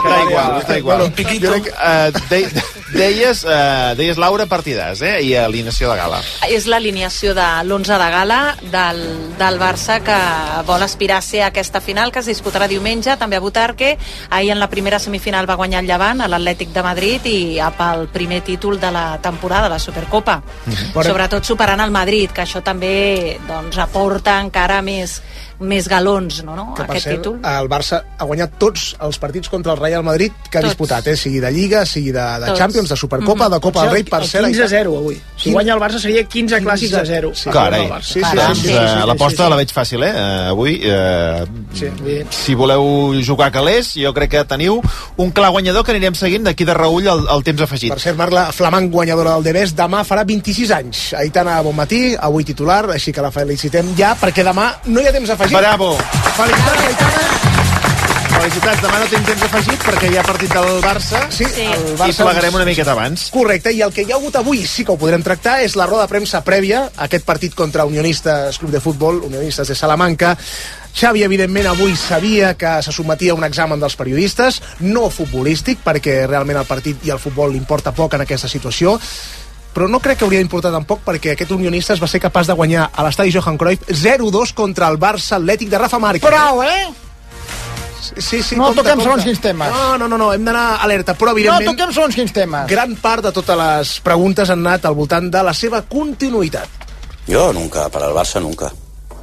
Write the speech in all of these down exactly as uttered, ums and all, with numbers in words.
Està igual, està igual. Deies, deies Laura Partidàs, eh? I alineació de gala. És l'alineació de l'onze de gala del, del Barça, que vol aspirar a ser aquesta final, que es disputarà diumenge, també a Butarque. Ahir en la primera semifinal va guanyar el Llevant, a l'Atlètic de Madrid, i pel primer títol de la temporada, la Supercopa. Mm-hmm. Sobretot superant el Madrid, que això també doncs, aporta encara més més galons, no, no? Que, aquest cert, títol. El Barça ha guanyat tots els partits contra el Real Madrid que ha tots. disputat, eh? sigui de Lliga, sigui de, de Champions, de Supercopa, mm-hmm. de Copa del Rei, per cert. quinze a zero avui. Si guanya el Barça seria quinze clàssics a zero. Sí, carai. Sí, sí, sí, sí, sí, sí, l'aposta sí, sí. la veig fàcil, eh? Avui, eh, sí, si voleu jugar calés, jo crec que teniu un clar guanyador que anirem seguint d'aquí de reull el, el temps afegit. Per cert, Marc, la flamant guanyadora del Debes demà farà vint-i-sis anys. Aitana Bonmatí, avui titular, així que la felicitem ja, perquè demà no hi ha temps afegit. Bravo! Felicitats, Aitana! Felicitats, demà no tinc temps afegit perquè hi ha partit del Barça, sí, sí. El Barça i plegarem una miqueta abans. Correcte, i el que hi ha hagut avui sí que ho podrem tractar és la roda de premsa prèvia a aquest partit contra Unionistes Club de Futbol, Unionistes de Salamanca. Xavi, evidentment, avui sabia que se sotmetia a un examen dels periodistes, no futbolístic, perquè realment el partit i el futbol li importa poc en aquesta situació, però no crec que hauria d'importar tampoc perquè aquest Unionistes va ser capaç de guanyar a l'estadi Johan Cruyff zero dos contra el Barça Atlètic de Rafa Márquez. Prou, eh? Sí, sí, no compte, toquem compte. segons quins temes. No, no, no, no, hem d'anar alerta, però evidentment... No toquem segons quins temes. Gran part de totes les preguntes han anat al voltant de la seva continuïtat. Yo nunca, para el Barça nunca.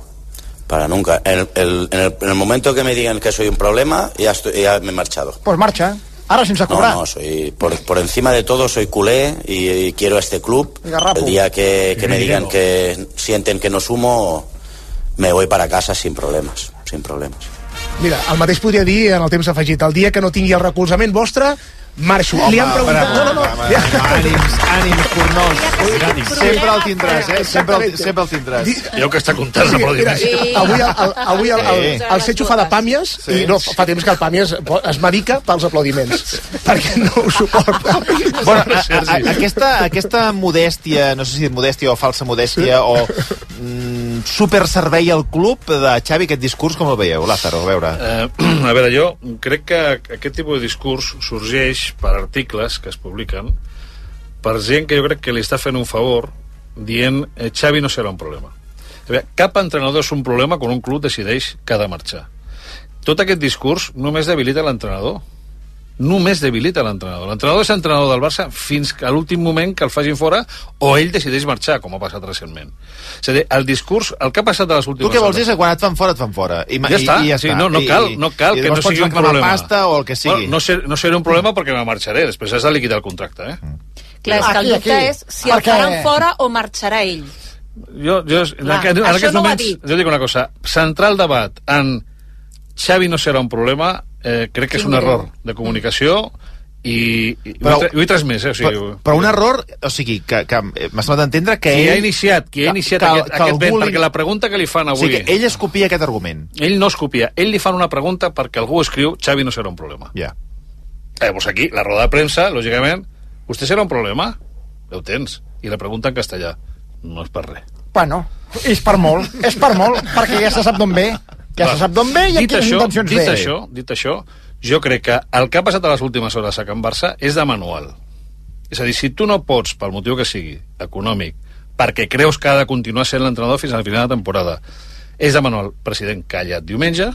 Para nunca. En el, el, en, el, en el momento que me digan que soy un problema, ya, estoy, ya me he marchado. Pues marcha. Ahora sin cobrar. No, no, soy, por, por encima de todo soy culé y, y quiero a este club. El día que, que me digan que sienten que no sumo, me voy para casa sin problemas, sin problemas. Mira, el mateix podria dir en el temps afegit. El dia que no tingui el recolzament vostre, marxo. Home, li han preguntat... No, no, no. Ànims, ànims, Cornós. Sempre el tindràs, eh? Sempre el, sempre el tindràs. Jo que està comptant els aplaudiments. Sí. Avui, el, avui el, el, el, el Setxo fa de pàmies sí. i no, fa temps que el pàmies es medica pels aplaudiments. Perquè no ho suporta. Bueno, a, a, aquesta, aquesta modèstia, no sé si modèstia o falsa modèstia, o mm, superservei al club de Xavi, aquest discurs, com el veieu, Lázaro? A veure. Uh, a veure, jo crec que aquest tipus de discurs sorgeix per articles que es publiquen per gent que jo crec que li està fent un favor dient eh, Xavi no serà un problema. A veure, cap entrenador és un problema quan un club decideix que ha de marxar. Tot aquest discurs només debilita l'entrenador. Només debilita l'entrenador. L'entrenador és entrenador del Barça fins a l'últim moment que el facin fora o ell decideix marxar, com ha passat recentment. És a dir, el discurs, el que ha passat a les últimes... Tu què vols dir? Quan et fan fora, et fan fora. I, ja està. I, i ja sí, està. No, no cal, no cal I, que i no sigui un problema. La pasta o el que sigui. Bueno, no, ser, no serà un problema perquè me marxaré. Després has de liquidar el contracte, eh? Mm. Clar, és que el dubte és si el faran fora o marxarà ell. Jo, jo, en, Clar, aquest, en aquests no moments, jo dic una cosa, centrar el debat en Xavi no serà un problema, eh, crec que és un error de comunicació i, i però, ho, he, ho he transmès, eh? O sigui, però, però un error, o sigui, que, que m'ha semblat d'entendre que qui ell... ha iniciat, qui ha iniciat que, aquest, que aquest vent, li... perquè la pregunta que li fan avui... O sigui, que ell es copia aquest argument. Ell no es copia, ell li fan una pregunta perquè algú escriu Xavi no serà un problema. Ja. Eh, doncs aquí, la roda de premsa, lògicament, vostè serà un problema? Ja ho tens. I la pregunta en castellà. No és per res. Bueno, és per molt, és per molt, perquè ja se sap d'on ve. Ja Va. se sap d'on ve i amb quines intencions dit ve. Això, dit això, jo crec que el que ha passat a les últimes hores a Can Barça és de manual. És a dir, si tu no pots, pel motiu que sigui, econòmic, perquè creus que ha de continuar sent l'entrenador fins al final de temporada, és de manual. President callat diumenge,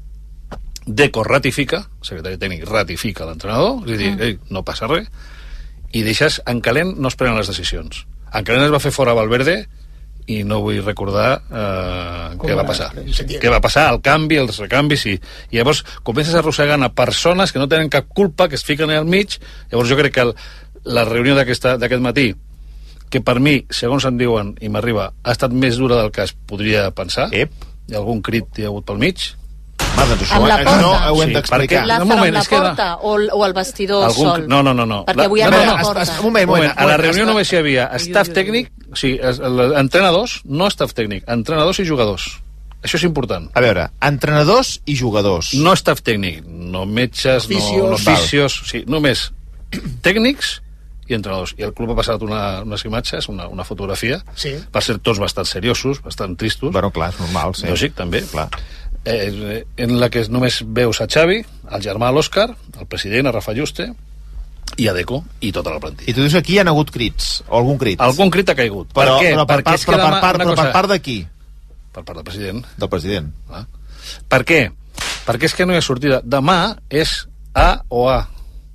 Deco ratifica, secretari tècnic ratifica l'entrenador, és a dir, ei, no passa res, i deixes, en calent no es prenen les decisions. En calent es va fer fora Valverde i no vull recordar eh, què va passar. Què va passar, el canvi, els recanvis, i, i llavors comences arrossegant a persones que no tenen cap culpa, que es fiquen al mig. Llavors jo crec que el, la reunió d'aquest matí, que per mi, segons em diuen, i m'arriba, ha estat més dura del que es podria pensar. Ep. Hi ha algun crit hi ha hagut pel mig. Ah, doncs això, la no ho hem d'explicar. La farà amb la porta o, o el vestidor algun... sol? No, no, no, no. Perquè avui la... hi no, ha no, la no, porta. un moment, un moment. A la reunió només hi havia staff tècnic, o sigui, entrenadors, no staff tècnic, entrenadors i jugadors. Això és important. A veure, entrenadors i jugadors. No staff tècnic, no metges, oficios, no, no oficios, sí, només tècnics i entrenadors. I el club ha passat una, unes imatges, una, una fotografia, sí. Per ser tots bastant seriosos, bastant tristos. Bueno, clar, és normal, sí. Lògic, també. Clar. eh, en la que només veus a Xavi, el germà de l'Òscar, el president, a Rafa Juste, i a Deco, i tota la plantilla. I tu dius que aquí hi ha hagut crits, o algun crit? Algun crit ha caigut. Però, per què? però, per, Perquè part, és que però, per, demà, part, però cosa, per part de qui? Per part del president. Del president. Ah. Per què? Perquè és que no hi ha sortida. Demà és A o A.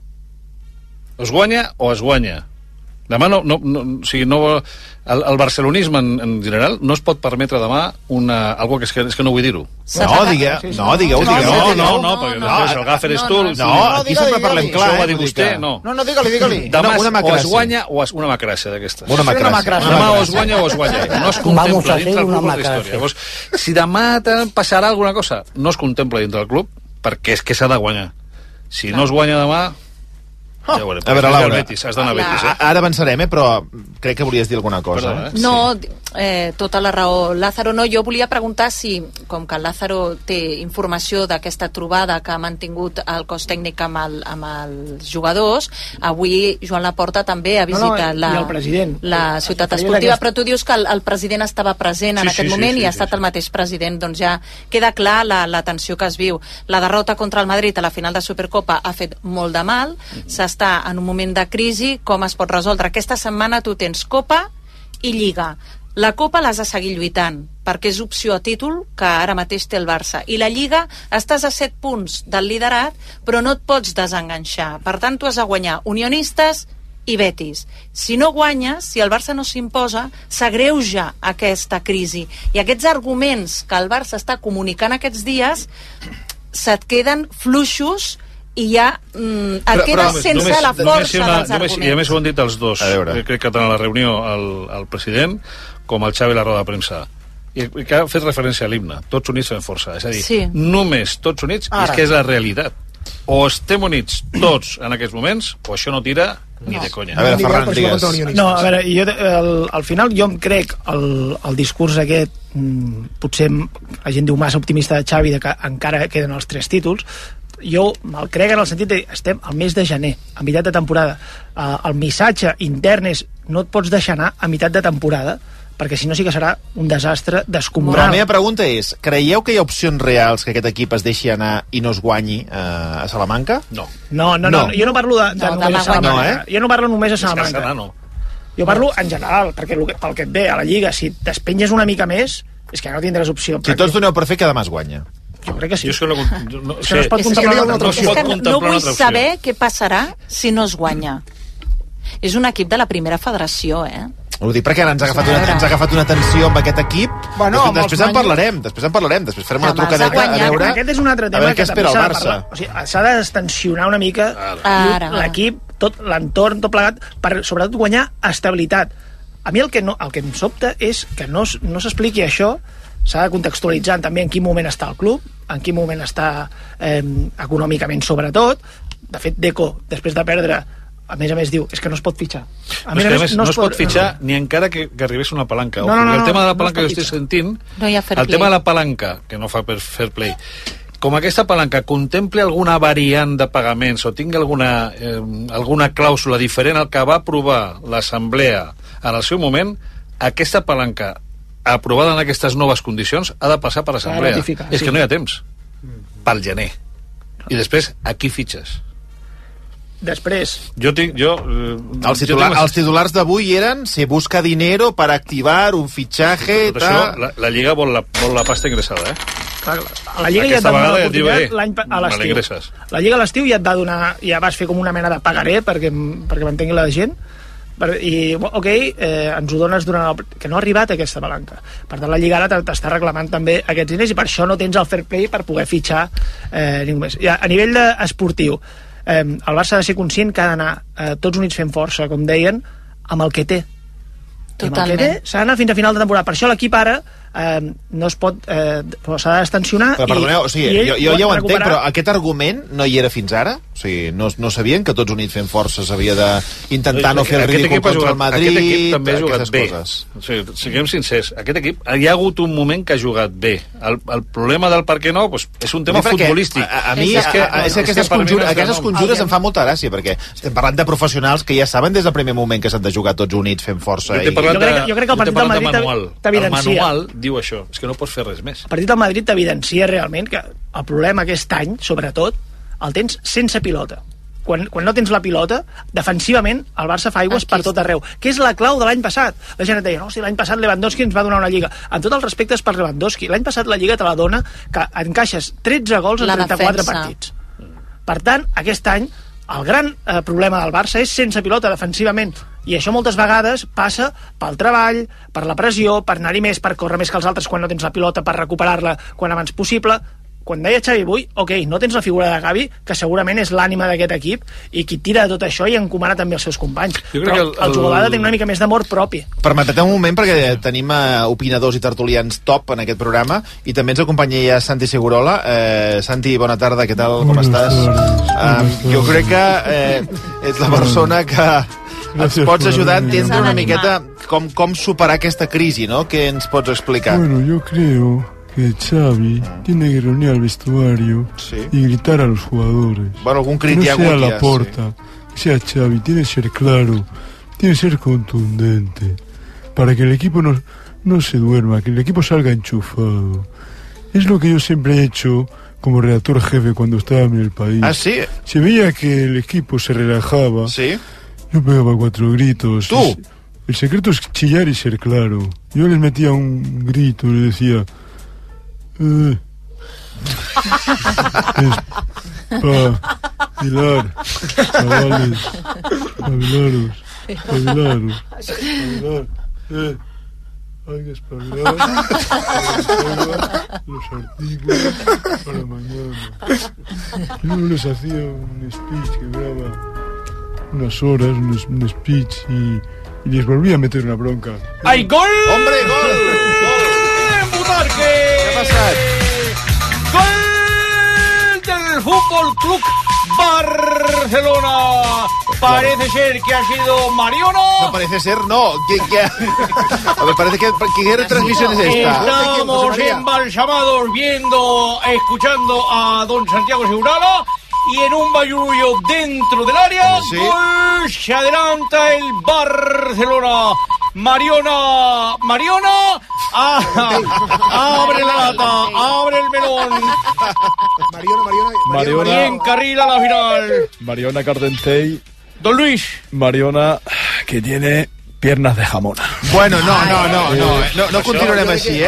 Es guanya o es guanya. Demà no... no, no o sigui, no el, el barcelonisme en, en general no es pot permetre demà una, algo que és que, és que no vull dir-ho. No, digue, no, digueu, digueu. No, no, no, perquè no, no, el Gaffer és tu. No, aquí sempre parlem clar. Això ho va dir vostè, no. No, no, digue-li, digue-li. Demà o es guanya o es una macràcia d'aquestes. Una macràcia. Demà o es guanya o es guanya. No es contempla dintre del club la història. Llavors, si demà passarà alguna cosa, no es contempla dintre del club, perquè és que s'ha de guanyar. Si no es guanya demà... Oh. Ja veurem. A veure, Laura, Betis, has d'anar a Betis, eh? Ara avançarem, eh? Però crec que volies dir alguna cosa. Perdó, eh? No, sí. eh, tota la raó. Lázaro, no, jo volia preguntar si, com que el Lázaro té informació d'aquesta trobada que ha mantingut el cos tècnic amb, el, amb els jugadors, avui Joan Laporta també ha visitat no, no, la, la ciutat esportiva, però tu dius que el, el president estava present en sí, aquest sí, moment sí, sí, i ha estat sí, sí. el mateix president, doncs ja queda clar la, la tensió que es viu. La derrota contra el Madrid a la final de Supercopa ha fet molt de mal, s'ha està en un moment de crisi, com es pot resoldre? Aquesta setmana tu tens Copa i Lliga. La Copa l'has de seguir lluitant, perquè és opció a títol que ara mateix té el Barça. I la Lliga estàs a set punts del liderat, però no et pots desenganxar. Per tant, tu has de guanyar Unionistes i Betis. Si no guanyes, si el Barça no s'imposa, s'agreuja aquesta crisi. I aquests arguments que el Barça està comunicant aquests dies se't queden fluixos i ja mm, et però, quedes però, sense només, la força una, dels arguments. I a més ho han dit els dos. Crec que tant a la reunió el, el president com el Xavi a la roda de premsa. I que ha fet referència a l'himne. Tots units fem força. És a dir, sí. només tots units, Ara. és que és la realitat. O estem units tots en aquests moments, o això no tira ni no. de conya. A veure, Ferran, digues. No, a veure, jo, el, al final jo em crec el, el discurs aquest, mm, potser la gent diu massa optimista de Xavi, de que encara queden els tres títols. Jo me'l crec en el sentit de estem al mes de gener, a meitat de temporada. Uh, el missatge intern és no et pots deixar anar a meitat de temporada, perquè si no sí que serà un desastre descomunal. Però la meva pregunta és, creieu que hi ha opcions reals que aquest equip es deixi anar i no es guanyi uh, a Salamanca? No. No, no, no, no. Jo no parlo de, de no, només de a Salamanca. No, eh? Jo no parlo només a Salamanca. Serà, no. Jo parlo en general, perquè pel que et ve a la Lliga, si t'espenyes una mica més, és que no tindràs opció. Si tots doneu per fer que demà es guanya. Jo crec que sí. Jo és que no, no, és que no es pot contemplar una altra opció. És que no vull saber què passarà si no es guanya. És un equip de la primera federació, eh? Ho dic perquè ara ens ha agafat una, ens ha agafat una tensió amb aquest equip. Bueno, després, després en parlarem, després en parlarem, després farem una trucadeta a veure, aquest és un altre tema a veure què espera el Barça. O sigui, s'ha de destensionar una mica l'equip, tot l'entorn, tot plegat, per sobretot guanyar estabilitat. A mi el que, no, el que em sobta és que no, no s'expliqui això. S'ha de contextualitzar també en quin moment està el club, en quin moment està eh, econòmicament sobretot. De fet, Deco, després de perdre, a més a més diu, és que no es pot fitxar. A més, a més, no, no es pot fitxar no. ni encara que, que arribés una palanca. No, no, no, el tema de la no palanca no que jo estic sentint, no hi ha fair el play. tema de la palanca, que no fa per fair play, com aquesta palanca contemple alguna variant de pagaments o tingui alguna, eh, alguna clàusula diferent al que va aprovar l'Assemblea en el seu moment, aquesta palanca aprovada en aquestes noves condicions ha de passar per l'Assemblea. És sí. que no hi ha temps. Pel gener. I després, a qui fitxes? Després. Jo tinc... Jo, eh, els, titular, jo tinc... els titulars d'avui eren se busca dinero para activar un fitxaje... Tot això, la, la Lliga vol la, vol la pasta ingressada, eh? Clar, a la Lliga ja et va donar l'oportunitat l'any a l'estiu. La Lliga a l'estiu ja et va donar... Ja vas fer com una mena de pagaré perquè, perquè m'entengui la gent. I, ok, eh, ens ho dones durant el... que no ha arribat aquesta palanca. Per tant, la Lliga ara t'està reclamant també aquests diners i per això no tens el fair play per poder fitxar eh, ningú més. I a, a nivell de esportiu, eh, el Barça ha de ser conscient que ha d'anar eh, tots units fent força, com deien, amb el que té. Totalment. Amb el que té s'ha d'anar fins a final de temporada. Per això l'equip ara eh, no es pot... Eh, s'ha de destensionar però, perdoneu, o sigui, i jo, jo ja ho entenc, però aquest argument no hi era fins ara? O sigui, no, no sabien que tots units fent força s'havia d'intentar no fer el ridícul contra el Madrid? Aquest equip també ha jugat bé. O sigui, siguem sincers, aquest equip hi ha hagut un moment que ha jugat bé. El, el problema del per què no pues, és un tema futbolístic. A, a mi és que, a, és que aquestes, conjures, aquestes conjures em fan molta gràcia, perquè estem parlant de professionals que ja saben des del primer moment que s'han de jugar tots units fent força. Jo, i... jo, crec, jo crec que el partit del Madrid t'evidencia. El manual diu això, és que no pots fer res més. El partit del Madrid t'evidencia realment que el problema aquest any, sobretot, el tens sense pilota. Quan, quan no tens la pilota, defensivament el Barça fa aigües per tot arreu, que és la clau de l'any passat. La gent et deia, no, si l'any passat Lewandowski ens va donar una lliga. Amb tot el respecte per Lewandowski, l'any passat la lliga te la dona que encaixes tretze gols en trenta-quatre partits. Per tant, aquest any el gran eh, problema del Barça és sense pilota defensivament, i això moltes vegades passa pel treball, per la pressió, per anar-hi més, per córrer més que els altres quan no tens la pilota, per recuperar-la quan abans possible. Quan deia Xavi avui, ok, no tens la figura de Gavi, que segurament és l'ànima d'aquest equip i qui tira de tot això i encomana també els seus companys, però el, el... el jugador ha de tenir una mica més d'amor propi. Permeteu un moment, perquè tenim uh, opinadors i tertulians top en aquest programa, i també ens acompanya ja Santi Segurola. eh, Santi, bona tarda, què tal, com estàs? Uh, jo crec que eh, ets la persona que ens pots ajudar a entendre una miqueta com, com superar aquesta crisi, no? Què ens pots explicar? Bueno, yo creo que Xavi tiene que reunir al vestuario, sí, y gritar a los jugadores. Bueno, algún que no sea Laporta, sí, que sea Xavi, tiene que ser claro, tiene que ser contundente, para que el equipo no, no se duerma, que el equipo salga enchufado. Es lo que yo siempre he hecho como redactor jefe cuando estaba en el país. ¿Ah, sí? Se veía que el equipo se relajaba. Sí. Yo pegaba cuatro gritos. ¿Tú? Es, el secreto es chillar y ser claro. Yo les metía un grito y le decía... Eh, espabilar, chavales, espabilaros, espabilaros, espabilar, eh, hay que espabilar, los artículos para mañana. Yo les hacía un speech que duraba unas horas, un, un speech y, y les volvía a meter una bronca. ¡Ay, gol! ¡Hombre, gol! ¡Gol! ¡Butarque! ¿Qué ha pasado? ¡Gol del Fútbol Club Barcelona! Parece ser que ha sido Mariano. No parece ser, no. ¿Qué, qué? A ver, parece que ¿qué retransmisión es esta? Estamos embalsamados viendo, escuchando a don Santiago Segurola. Y en un barullo dentro del área, sí, gol, se adelanta el Barcelona. Mariona, Mariona, ah, abre la lata, abre el melón. Mariona, Mariona, Mariona. Y encarrila la final. Mariona Cardentey. Don Luis. Mariona, que tiene piernas de jamón. Bueno, no, no, no, no, no, no continuarem així, eh?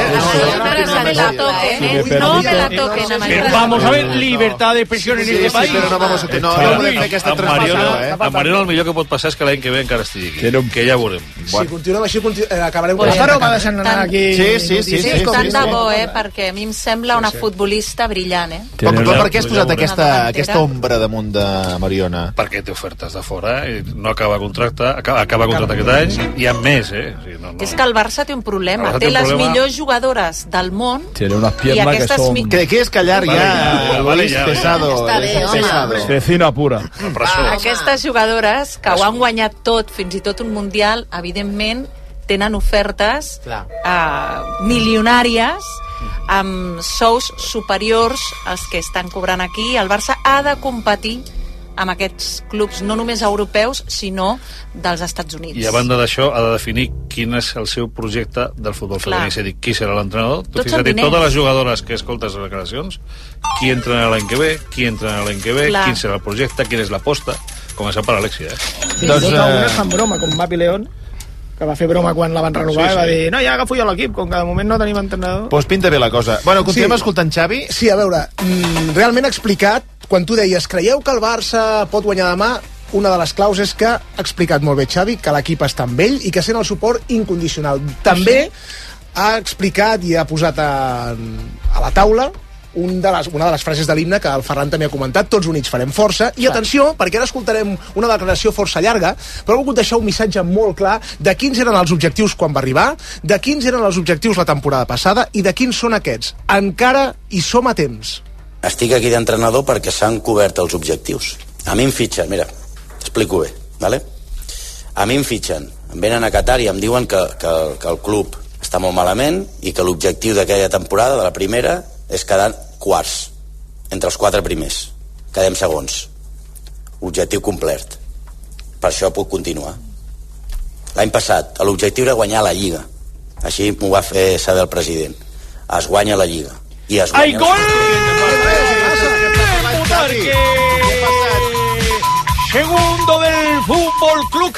No me la toquen a Mariona. Vamos a ver, libertad de expresión en este país. Però no vamos a no, no podem fer aquesta transmissió, eh? A Mariona el millor que pot passar és que l'any que ve encara estigui aquí, que ja veurem. Si continuem així, acabarem... Però va deixant anar aquí... Sí, sí, sí. Tant de bo, eh? Perquè a mi em sembla una futbolista brillant, eh? Però per què has posat aquesta ombra damunt de Mariona? Perquè té ofertes de fora, no acaba contracte, acaba contracte aquest any, i amb més, eh? O sigui, no, no. És que el Barça té un problema. Té, té les problema... millors jugadores del món. Tiene unas piernas que son... Mi... ¿Qué quieres callar vale, ya, vale, Luis? ja, Pesado. Està bé, pesado. Vecina pura. Ah, aquestes jugadores que ho han guanyat tot, fins i tot un mundial, evidentment tenen ofertes uh, milionàries amb sous superiors als que estan cobrant aquí. El Barça ha de competir amb aquests clubs, no només europeus, sinó dels Estats Units. I a banda d'això, ha de definir quin és el seu projecte del futbol femení, és a dir, qui serà l'entrenador. Tu fixa't, totes les jugadores que escoltes les declaracions, qui entrenarà l'any que ve, qui entrenarà l'any que ve, Clar. quin serà el projecte, quina és l'aposta, començant per Alexia. Eh? Sí, doncs, eh... algunes fan broma, com Mapi León, que va fer broma quan la van renovar, sí, sí. i va dir, no, ja agafo jo l'equip, com que de moment no tenim entrenador. Doncs pues pinta bé la cosa. Bueno, continuem sí. escoltant Xavi. Sí, a veure, mm, realment explicat, quan tu deies, creieu que el Barça pot guanyar demà, una de les claus és que ha explicat molt bé Xavi que l'equip està amb ell i que sent el suport incondicional. També ha explicat i ha posat a, a la taula un de les, una de les frases de l'himne que el Ferran també ha comentat, tots units farem força, i atenció, perquè ara escoltarem una declaració força llarga, però he volgut deixar un missatge molt clar de quins eren els objectius quan va arribar, de quins eren els objectius la temporada passada i de quins són aquests. Encara hi som a temps. Estic aquí d'entrenador perquè s'han cobert els objectius. A mi em fitxen, mira, t'explico bé, ¿vale? A mi em fitxen, em venen a Qatar i em diuen que, que, que el club està molt malament i que l'objectiu d'aquella temporada, de la primera, és quedar quarts, entre els quatre primers. Quedem segons. Objectiu complet. Per això puc continuar. L'any passat, l'objectiu era guanyar la Lliga. així m'ho va fer saber el president. Es guanya la Lliga. I es guanya... ¡Ay, gol! Segundo del Fútbol Club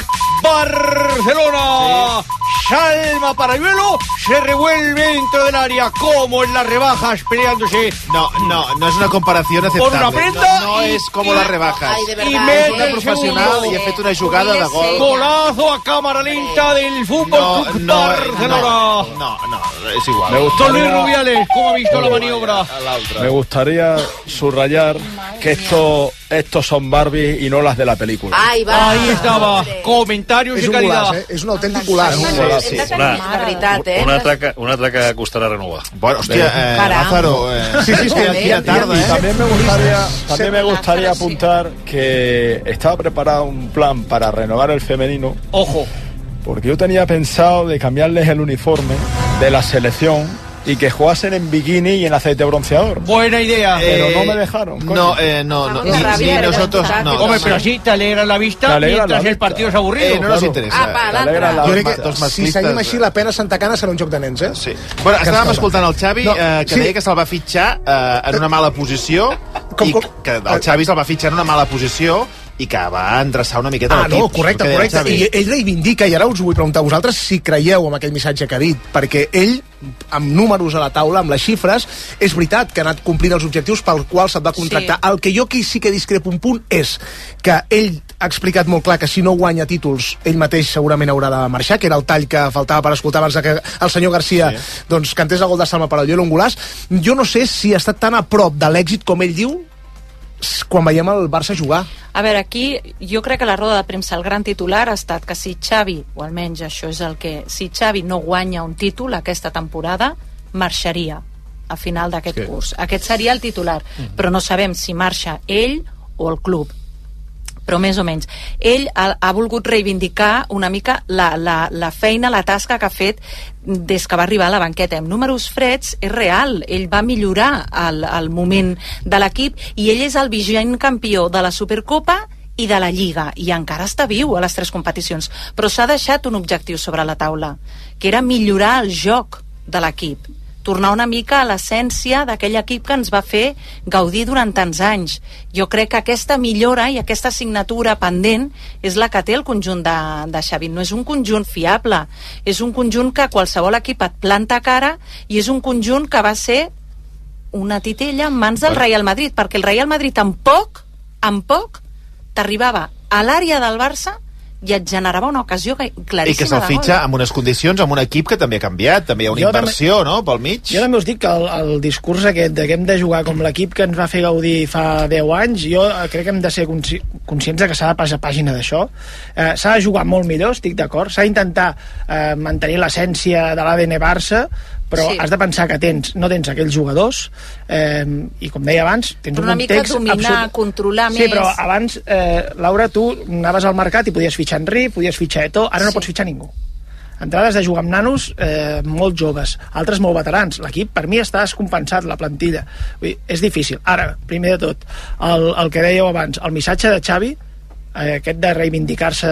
Barcelona. Sí. Salma Parayuelo se revuelve dentro del área, como en las rebajas, peleándose. No, no, no es una comparación aceptable. Con una prenda no, no y, es como y, las rebajas. Ay, de verdad. Y mete una profesional y ha fet una jugada de gol. Golazo a cámara lenta del Fútbol no, Club no, Barcelona. No, no, no, es igual. Me gustaría... Don Luis Rubiales, ¿cómo ha visto la maniobra? Me gustaría subrayar que esto, estos son Barbie y no las de la película. Ahí va. Ahí estaba. Comentarios de calidad. Golaç, eh? És un autèntic golaç. Sí, sí. Una, la veritat, eh? Una altra, una altra que costarà renovar. Bueno, hòstia, eh, Lázaro, eh, sí, sí, sí, aquí a tarda, ¿eh? También me gustaría, también me gustaría apuntar que estaba preparado un plan para renovar el femenino. Ojo. Porque yo tenía pensado de cambiarles el uniforme de la selección y que jugasen en bikini y en aceite bronceador. Buena idea. Pero eh, no me dejaron. Coño. No, eh, no, no, ni, ni nosotros no. Hombre, pero así te alegra la vista alegra mientras la el partido es avorrido. Eh, no nos interessa. Ah, va, la jo crec que si seguim així la pena Santa Cana serà un joc de nens, eh? Sí. Bueno, estàvem escoltant el Xavi, no, eh, que sí. deia que se'l va fitxar eh, en una mala posició com, com? i que el Xavi se'l va fitxar en una mala posició i que va endreçar una miqueta ah, l'equip. Ah, no, correcte, correcte. I ell reivindica, i ara us vull preguntar a vosaltres si creieu en aquell missatge que ha dit, perquè ell, amb números a la taula, amb les xifres, és veritat que ha anat complint els objectius pel qual se't va contractar. Sí. El que jo aquí sí que discrepo un punt és que ell ha explicat molt clar que si no guanya títols, ell mateix segurament haurà de marxar, que era el tall que faltava per escoltar abans que el senyor Garcia sí. doncs, cantés el gol de Salma Parayuelo, un golaç. Jo no sé si ha estat tan a prop de l'èxit com ell diu quan veiem el Barça jugar. A veure, aquí jo crec que la roda de premsa el gran titular ha estat que si Xavi, o almenys això és el que, si Xavi no guanya un títol aquesta temporada, marxaria a final d'aquest sí. curs. Aquest seria el titular, mm-hmm. però no sabem si marxa ell o el club. Però més o menys. Ell ha, ha volgut reivindicar una mica la, la, la feina, la tasca que ha fet des que va arribar a la banqueta. En números freds és real, ell va millorar el, el moment de l'equip i ell és el vigent campió de la Supercopa i de la Lliga, i encara està viu a les tres competicions, però s'ha deixat un objectiu sobre la taula, que era millorar el joc de l'equip, tornar una mica a l'essència d'aquell equip que ens va fer gaudir durant tants anys. Jo crec que aquesta millora i aquesta assignatura pendent és la que té el conjunt de, de Xavi. No és un conjunt fiable, és un conjunt que qualsevol equip et planta cara i és un conjunt que va ser una titella en mans del Real Madrid, perquè el Real Madrid en poc, en poc, t'arribava a l'àrea del Barça i et generava una ocasió claríssima. I que se'l fitxa amb unes condicions, amb un equip que també ha canviat, també hi ha una jo inversió, també, no?, pel mig. Jo també us dic que el, el discurs aquest de que hem de jugar com l'equip que ens va fer gaudir fa deu anys, jo crec que hem de ser consci conscients de que s'ha de passar pàgina d'això. Eh, s'ha de jugar molt millor, estic d'acord, s'ha d'intentar eh, mantenir l'essència de l'A D N Barça, però sí. has de pensar que tens, no tens aquells jugadors eh, i com deia abans tens una un mica context dominar, absolut... controlar sí, més. però abans, eh, Laura, tu anaves al mercat i podies fitxar Henry, podies fitxar Eto'o, ara sí. no pots fitxar ningú. Entrades de jugar amb nanos eh, molt joves, altres molt veterans. L'equip per mi està descompensat, la plantilla. Vull dir, és difícil. Ara, primer de tot, el, el que dèieu abans, el missatge de Xavi, eh, aquest de reivindicar-se,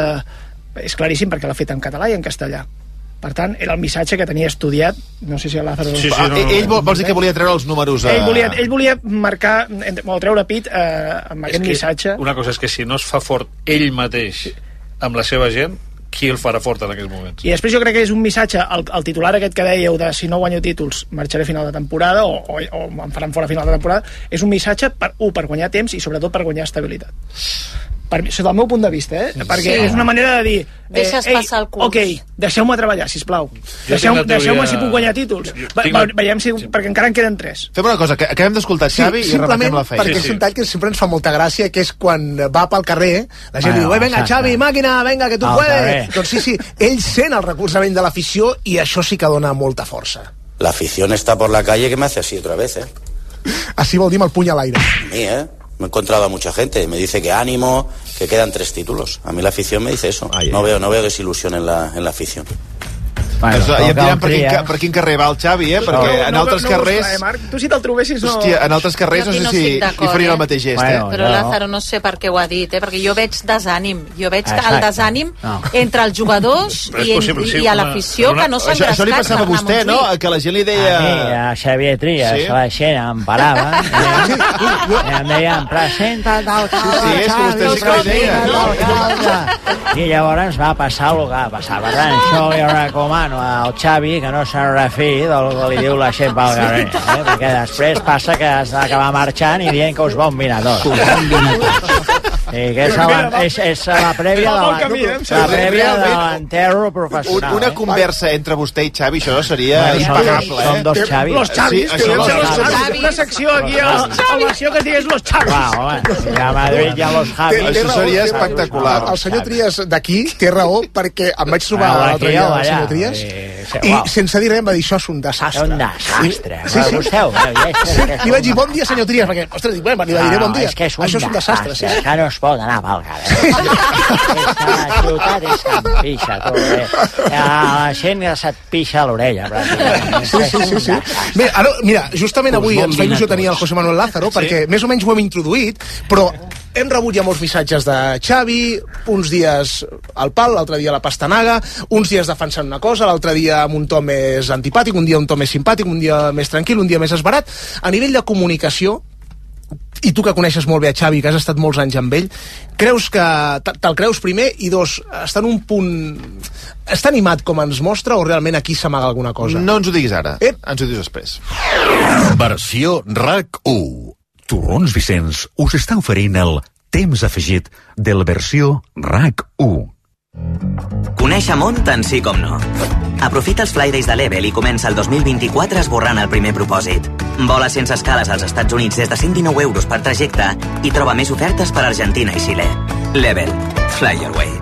és claríssim perquè l'ha fet en català i en castellà. Per tant, era el missatge que tenia estudiat. No sé si el Lázaro... Sí, sí, no, no, no. Ell vols dir que volia treure els números... A... Ell, volia, ell volia marcar, o treure pit eh, amb aquest missatge. Una cosa és que si no es fa fort ell mateix amb la seva gent, qui el farà fort en aquests moments? I després jo crec que és un missatge, el, el titular aquest que dèieu de si no guanyo títols marxaré a final de temporada o, o, o em faran fora a final de temporada, és un missatge per, un, per guanyar temps i sobretot per guanyar estabilitat. Per, sota el meu punt de vista, eh? Perquè sí. és una manera de dir deixes eh, passar el curs. Ok, deixeu-me treballar, sisplau. Deixeu-me deixeu si puc guanyar títols. La... Veiem si... perquè encara en queden tres. Fem una cosa, que acabem d'escoltar Xavi sí, i rematem la feina. Perquè sí, sí. és un tall que sempre ens fa molta gràcia, que és quan va pel carrer, la gent ah, diu, venga, Xavi, màquina, venga, que tu oh, puedes. Doncs sí, sí, ell sent el recolzament de l'afició i això sí que dona molta força. La afición está por la calle que me hace así otra vez, ¿eh? Así vol dir amb el puny a l'aire. A mí, ¿eh? Me he encontrado a mucha gente, me dice que ánimo, que quedan tres títulos. A mí la afición me dice eso. Ay, no, ay, veo, no veo desilusión en la, en la afición. Bueno, ja em diran per quin, per quin carrer va el Xavi, eh? Perquè no, en altres no, no carrers... Clar, eh, Marc? Tu si te'l trobessis no... Hòstia, en altres carrers no sé si hi faria el mateix gest, eh? Però Lázaro no sé per què ho ha dit, eh? Perquè jo veig desànim. Jo veig el desànim entre els jugadors i, i a l'afició, que no s'han rascat. Això li passava a vostè, no? Que la gent li deia... A mi, a Xavier Trias, la gent em parava, i em deien, presenta't d'alcalde, Xavi, i llavors va passar el que va passar. Per tant, això li recomano al Xavi que no se'n refiï del que li diu la gent pel carrer, eh? Perquè després passa que has d'acabar marxant i dient que us va un vinador. Sí, que és, la, és, és la prèvia de la, la prèvia de l'enterro professional. Una conversa entre vostè i Xavi, això seria impagable, eh? Són dos Xavis. Los Xavis, que los Xavis. Una secció aquí a la nació que es digués Los Xavis. Va, home, a Madrid hi ha Los Javis. Això seria espectacular. El senyor Trias d'aquí té raó, perquè em vaig trobar l'altre dia el senyor Trias i sense dir res em va dir, això és un desastre. Un desastre. Sí, sí. Li vaig dir, bon dia, senyor Trias, perquè, ostres, li diré bon dia. Això és un desastre. Això no es pot anar pel carrer. Aquesta ciutat és que em pixa, tu, eh? La gent que se't pixa a l'orella, pràcticament. Sí, sí, sí, sí. Bé, ara, mira, justament avui ens fa il·lusió tenir el José Manuel Lázaro, perquè més o menys ho hem introduït, però hem rebut ja molts missatges de Xavi, uns dies al pal, l'altre dia a la pastanaga, uns dies defensant una cosa, l'altre dia amb un to més antipàtic, un dia un to més simpàtic, un dia més tranquil, un dia més esbarat. A nivell de comunicació, i tu que coneixes molt bé a Xavi, que has estat molts anys amb ell, creus que te'l creus primer, i dos, està en un punt... està animat com ens mostra, o realment aquí s'amaga alguna cosa? No ens ho diguis ara, eh? Ens ho dius després. Versió RAC u. Torrons Vicenç us està oferint el temps afegit de la versió RAC u. Coneix Amont tant sí com no. Aprofita els Flydays de Level i comença el dos mil vint-i-quatre esborrant el primer propòsit. Vola sense escales als Estats Units des de cent dinou euros per trajecte i troba més ofertes per Argentina i Xile. Level. Fly your way.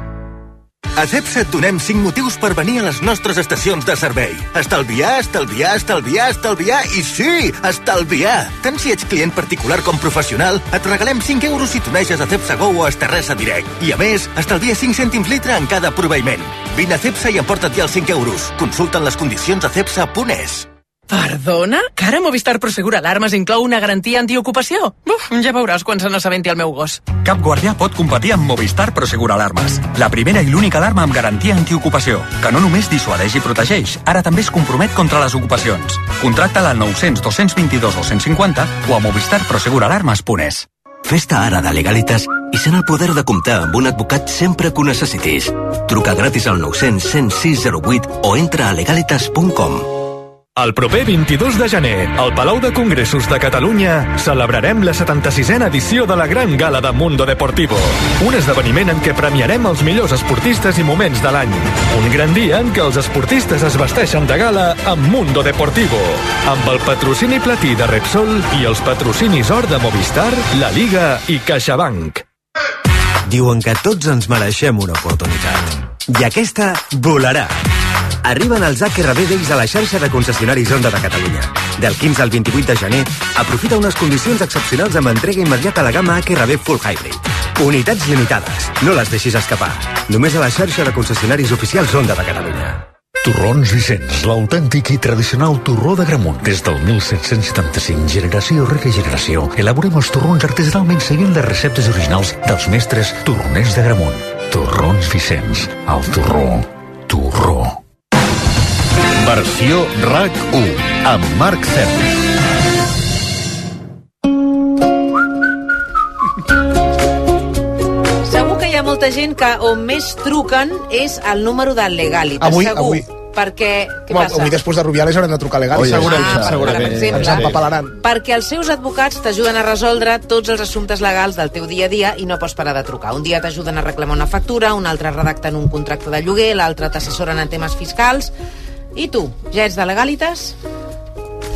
A Cepsa et donem cinc motius per venir a les nostres estacions de servei. Estalviar, estalviar, estalviar, estalviar i sí, estalviar! Tant si ets client particular com professional, et regalem cinc euros si t'uneixes a Cepsa Go o a Esterresa Direct. I a més, estalvia cinc cèntims litre en cada proveïment. Vine a Cepsa i emporta't ja els cinc euros. Consulta'n les condicions a cepsa punt es. Perdona? Que ara Movistar Prosegur Alarmes inclou una garantia antiocupació? Uf, ja veuràs quan se n'assabenti el meu gos. Cap guardià pot competir amb Movistar Prosegur Alarmes. La primera i l'única alarma amb garantia antiocupació, que no només dissuadeix i protegeix, ara també es compromet contra les ocupacions. Contracta-la al nou cents dos cents vint-i-dos dos cents cinquanta o a movistar prosegur alarmes punt es. Fes-te ara de Legalitas i sent el poder de comptar amb un advocat sempre que ho necessitis. Truca gratis al nou cents cent sis zero vuit o entra a legalitas punt com. El proper vint-i-dos de gener, al Palau de Congressos de Catalunya, celebrarem la setanta-sisena edició de la Gran Gala de Mundo Deportivo. Un esdeveniment en què premiarem els millors esportistes i moments de l'any. Un gran dia en què els esportistes es vesteixen de gala amb Mundo Deportivo, amb el patrocini platí de Repsol i els patrocinis or de Movistar, La Liga i CaixaBank. Diuen que tots ens mereixem una oportunitat. I aquesta volarà. Arriben els H R V Days a la xarxa de concessionaris Honda de Catalunya. Del quinze al vint-i-vuit de gener, aprofita unes condicions excepcionals amb entrega immediata a la gamma H R V Full Hybrid. Unitats limitades. No les deixis escapar. Només a la xarxa de concessionaris oficials Honda de Catalunya. Torrons Vicenç, l'autèntic i tradicional torró de Gramunt. Des del mil set-cents setanta-cinc, generació rere generació, elaborem els torrons artesanalment seguint les receptes originals dels mestres torroners de Gramunt. Torrons Vicenç, el torró, torró. Versió RAC u, amb Marc Cerny. Segur que hi ha molta gent que on més truquen és el número de Legalitas. Avui, segur. avui. Perquè, què Home, passa? Avui després de Rubiales hauran de trucar a Legalitas. Oh, segurament, ah, segurament. Per Ens empapalaran. Perquè els seus advocats t'ajuden a resoldre tots els assumptes legals del teu dia a dia i no pots parar de trucar. Un dia t'ajuden a reclamar una factura, un altre redacten un contracte de lloguer, l'altre t'assessoren en temes fiscals. I tu, ja ets de Legalitas?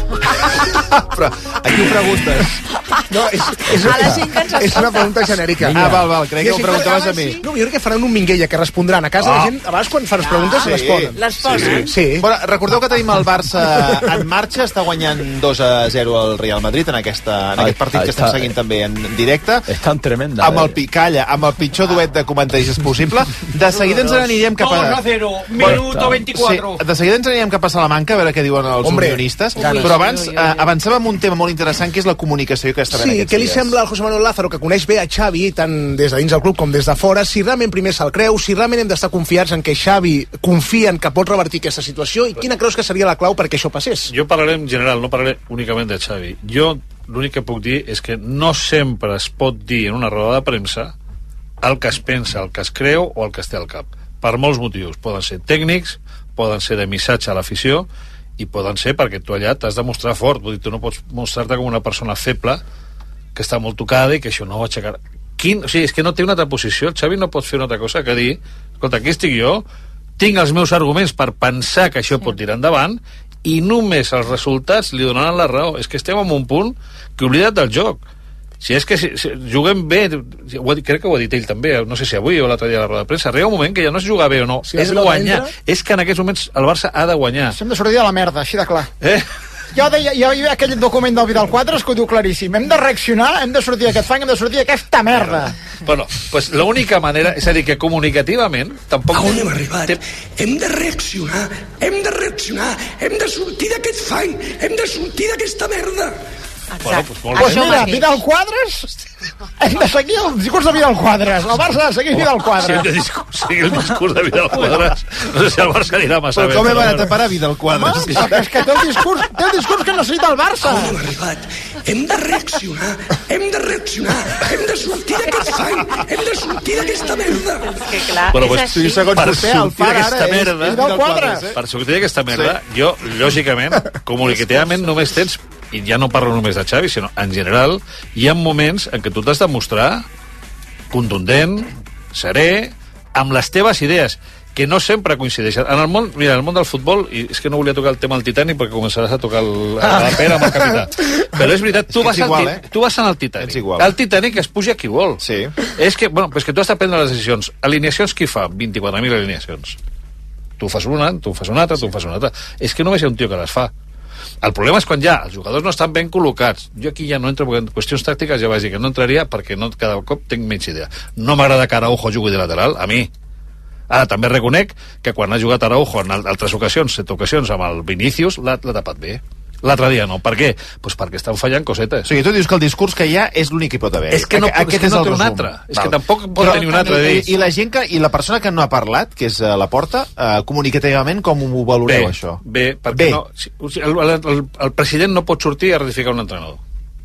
Però a qui ho preguntes? No, és, és, A la gent que ens és una pregunta genèrica. Ah, val, val, crec que ho preguntaves a mi. No, jo crec que faran un minguella que respondran a casa Ah. la gent. A vegades quan fan les preguntes Sí. responen. Les posen. Sí. Bueno, recordeu que tenim el Barça en marxa, està guanyant dos a zero al Real Madrid en, aquesta, en aquest partit que estem seguint també en directe. És tan tremenda. Amb el Picalla, amb el pitjor duet de comentaristes possible. De seguida ens n'anirem cap a... dos a cero, minuto veinticuatro. Sí, de seguida ens anirem cap a Salamanca a veure què diuen els Hombre, unionistes. ganes. Però abans Ui, ui, ui. eh, avancem un tema molt interessant que és la comunicació que està havent Sí, aquests què li dies. sembla al José Manuel Lázaro, que coneix bé a Xavi, tant des de dins del club com des de fora, si realment primer se'l creu, si realment hem d'estar confiats en que Xavi confia en que pot revertir aquesta situació, i quina creus que seria la clau perquè això passés? Jo parlaré en general, no parlaré únicament de Xavi. Jo l'únic que puc dir és que no sempre es pot dir en una roda de premsa el que es pensa, el que es creu o el que es té al cap. Per molts motius. Poden ser tècnics, poden ser de missatge a l'afició, i poden ser perquè tu allà t'has de mostrar fort. Vull dir, tu no pots mostrar-te com una persona feble que està molt tocada i que això no ho aixecarà. Quin, o sigui, és que no té una altra posició. El Xavi no pot fer una altra cosa que dir, escolta, aquí estic jo, tinc els meus arguments per pensar que això pot tirar endavant, i només els resultats li donaran la raó. És que estem en un punt que oblida't del joc. Si és que si, si juguem bé, ho ha, crec que ho ha dit ell també, no sé si avui o l'altre dia a la roda de premsa, arriba un moment que ja no és jugar bé o no, Si és la guanyar. entra... És que en aquests moments el Barça ha de guanyar. Hem de sortir de la merda, així de clar. Eh? Jo deia, jo hi havia aquell document del Vidal Quadras que ho diu claríssim. Hem de reaccionar, hem de sortir d'aquest fang, hem de sortir d'aquesta merda. Bueno, pues l'única manera, és a dir, que comunicativament tampoc... A on hem arribat? Té... Hem de reaccionar, hem de reaccionar, hem de sortir d'aquest fang, hem de sortir d'aquesta merda. Bueno, pues molt Pues bé. mira, Vidal Quadras, hem de seguir el discurs de Vidal Quadras. El Barça ha de seguir Vidal Si Quadras. hem de discurs, seguir el discurs de Vidal Quadras, no sé si el Barça anirà massa Però bé. com hem però anat a bueno. parar Vidal Quadras? Home, és que té el discurs, té el discurs que necessita el Barça. A on hem arribat? Hem de reaccionar, hem de reaccionar, hem de sortir d'aquest fang, hem de sortir d'aquesta merda. És que clar, Bueno, és pues, així. segons per vostè, el sortir far ara d'aquesta és merda, Vidal Quadras, eh? per sortir d'aquesta merda, jo, lògicament, comunicativament només tens, i ja no parlo només de Xavi, sinó en general, hi ha moments en què tu t'has de mostrar contundent, serè, amb les teves idees, que no sempre coincideixen. En el món, mira, en el món del futbol, i és que no volia tocar el tema del Titanic perquè començaràs a tocar el, la pera amb el capità. Però és veritat, tu, És que vas, és igual, al, eh? tu vas en el Titanic. És igual. El Titanic es puja qui vol. Sí. És que, bueno, és que tu has de prendre les decisions. Alineacions qui fa? vint-i-quatre mil alineacions. Tu fas una, tu fas una altra, tu fas una altra. És que només hi ha un tio que les fa. El problema és quan ja els jugadors no estan ben col·locats. Jo aquí ja no entro, perquè en qüestions tàctiques ja vaig dir que no entraria perquè no, cada cop tinc menys idea. No m'agrada que Araujo jugui de lateral, a mi. Ara, també reconec que quan ha jugat Araujo en altres ocasions, set ocasions, amb el Vinícius, l'ha tapat bé. L'altre dia no. Per què? Pues perquè estan fallant cosetes. O sigui, tu dius que el discurs que hi ha és l'únic que hi pot haver. És que no, Aquest és que no el té un resum. altre. És Val. que tampoc pot Però, tenir un altre. I, I la gent que, i la persona que no ha parlat, que és uh, la Porta, uh, comunicativament, com ho valoreu, Bé, això? bé, perquè Bé. no, o sigui, el, el, el, el president no pot sortir a ratificar un entrenador.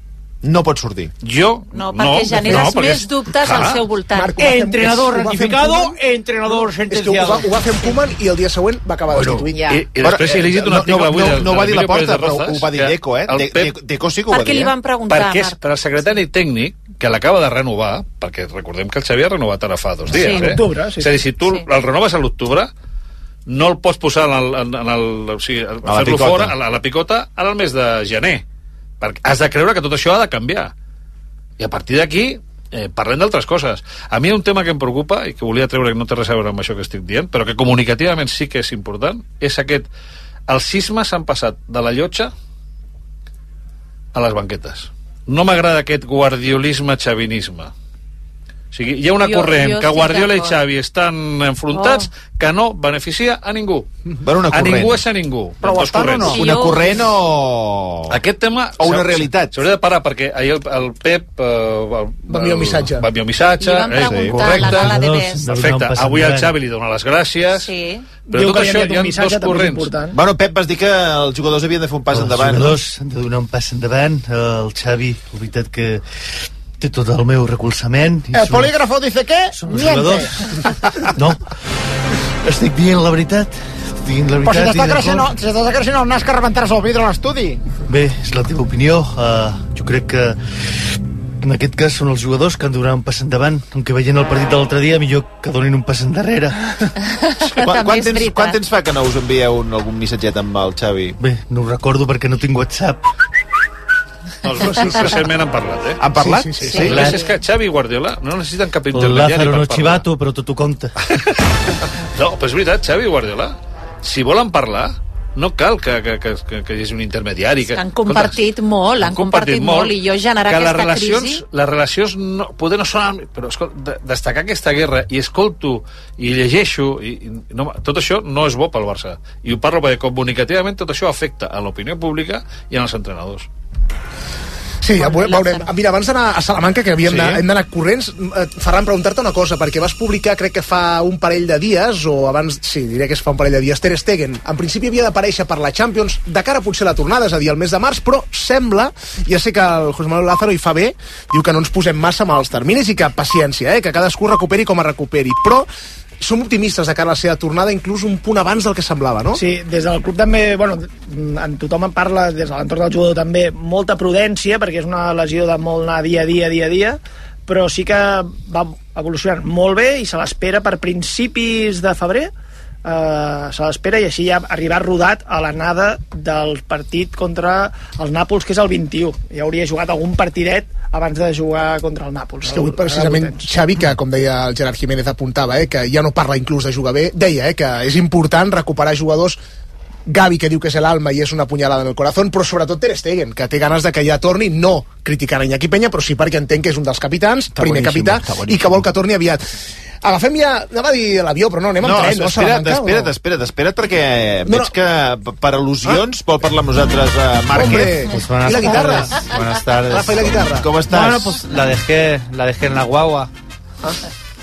No pot sortir. Jo, No, perquè generes no, perquè- més dubtes al seu voltant. Marc, ho va fer- Entrenador ho va fer ratificado, en Koeman. entrenador És que ho sentenciado. va, ho va fer en Koeman i el dia següent va acabar Bueno, destituït. Ja. I, i després he llegit un no, article no, avui no, del- no ho va del dir la Emilio Porta, Pérez de però Rozas, ho va dir que Deco, eh? el De, Pep- de, Deco sí que ho va Perquè dir, li eh? van preguntar, perquè és Marc. per al secretari tècnic que l'acaba de renovar, perquè recordem que el Xavi ha renovat ara fa dos dies, Sí. eh? L'octubre, sí. És a dir, si tu Sí. el renoves a l'octubre, no el pots posar en el, en, en el, o sigui, A la fer-lo picota. fora, a la, a la picota, ara al mes de gener. Perquè has de creure que tot això ha de canviar. I a partir d'aquí, eh, parlem d'altres coses. A mi un tema que em preocupa, i que volia treure que no té res a veure amb això que estic dient, però que comunicativament sí que és important, és aquest... Els sismes han passat de la llotja a les banquetes. No m'agrada aquest guardiolisme-xavinisme. O sigui, hi ha una Jo- corrent jo que estic Guardiola i d'acord. Xavi estan enfrontats Oh. que no beneficia a ningú. Per una A corrent. ningú és a ningú. Però Dos estan o corrents. no? Sí, Una jo- corrent o... Aquest tema... O una s'ha- realitat. S'hauria de parar, perquè ahir el, el Pep... Eh, el, Va enviar un missatge. Va enviar un missatge. Li van eh, preguntar correcte. a la gala de Best. Perfecte. Avui el Xavi li dona les gràcies. Sí. Però Diu tot que li ha això enviat hi ha un missatge, dos també és corrents. important. Bueno, Pep, vas dir que els jugadors havien de fer un pas endavant. Els jugadors han de donar un pas endavant. El Xavi, la veritat que té tot el meu recolzament. I El són- polígrafo dice que són els miente. jugadors. No. Estic dient la veritat. Estic dient la Però si veritat. t'està i creixent, d'acord. si t'està creixent el nas que rebentaràs el vidre a l'estudi. Bé, és la teva opinió. Uh, jo crec que en aquest cas són els jugadors que han de donar un pas endavant, aunque veient el partit de l'altre dia millor que donin un pas endarrere. Quan, quan, temps, quan temps fa que no us envieu un, algun missatget amb el Xavi? Bé, no ho recordo perquè no tinc WhatsApp. No, recentment han parlat, eh? Han parlat? Sí, sí, sí. sí. sí. És que Xavi i Guardiola no necessiten cap intermediari Lázaro per no parlar. chivato, però tot ho compta. No, però és veritat, Xavi i Guardiola, si volen parlar, no cal que, que, que, que, que hi hagi un intermediari. Que, han compartit escolta, molt, han compartit, compartit molt, molt, i jo generar aquesta les relacions, crisi... les relacions no, poder no són... Però escolta, destacar aquesta guerra, i escolto, i llegeixo, i, i no, tot això no és bo pel Barça. I ho parlo perquè comunicativament tot això afecta a l'opinió pública i als entrenadors. Sí, ja veurem. Mira, abans d'anar a Salamanca, que havíem sí. hem d'anar corrents, Ferran, preguntar-te una cosa, perquè vas publicar, crec que fa un parell de dies, o abans, sí, diré que es fa un parell de dies, Ter Stegen, en principi havia d'aparèixer per la Champions de cara potser a la tornada, és a dir, el mes de març, però sembla, ja sé que el José Manuel Lázaro hi fa bé, diu que no ens posem massa amb els terminis i que paciència, eh, que cadascú recuperi com a recuperi, però som optimistes de cara a la seva tornada, inclús un punt abans del que semblava, no? Sí, des del club també, bueno, en tothom en parla, des de l'entorn del jugador també, molta prudència, perquè és una lesió de molt anar dia a dia, dia a dia, però sí que va evolucionant molt bé i se l'espera per principis de febrer, eh, se l'espera, i així ja arribar rodat a l'anada del partit contra el Nàpols, que és el vint-i-u. Ja hauria jugat algun partidet abans de jugar contra el Nàpols. És que avui precisament Xavi, que com deia el Gerard Jiménez apuntava, eh, que ja no parla inclús de jugar bé, deia eh, que és important recuperar jugadors. Gavi, que diu que és l'alma i és una punyalada en el corazón, però sobretot Ter Stegen, que té ganes de que ja torni, no criticant Iñaki Peña, però sí perquè entenc que és un dels capitans, està primer capità, i que vol que torni aviat. Agafem ja, anava a dir l'avió, però no, anem amb no, tren, no? Espera't, espera't, no? espera't, espera't, perquè no, veig que per al·lusions ah? vol parlar amb nosaltres uh, Márquez. Pues ¿Y la guitarra? Buenas tardes. Rafa, ¿y la guitarra? ¿Cómo estás? Bueno, pues la dejé, la dejé en la guagua. Ah.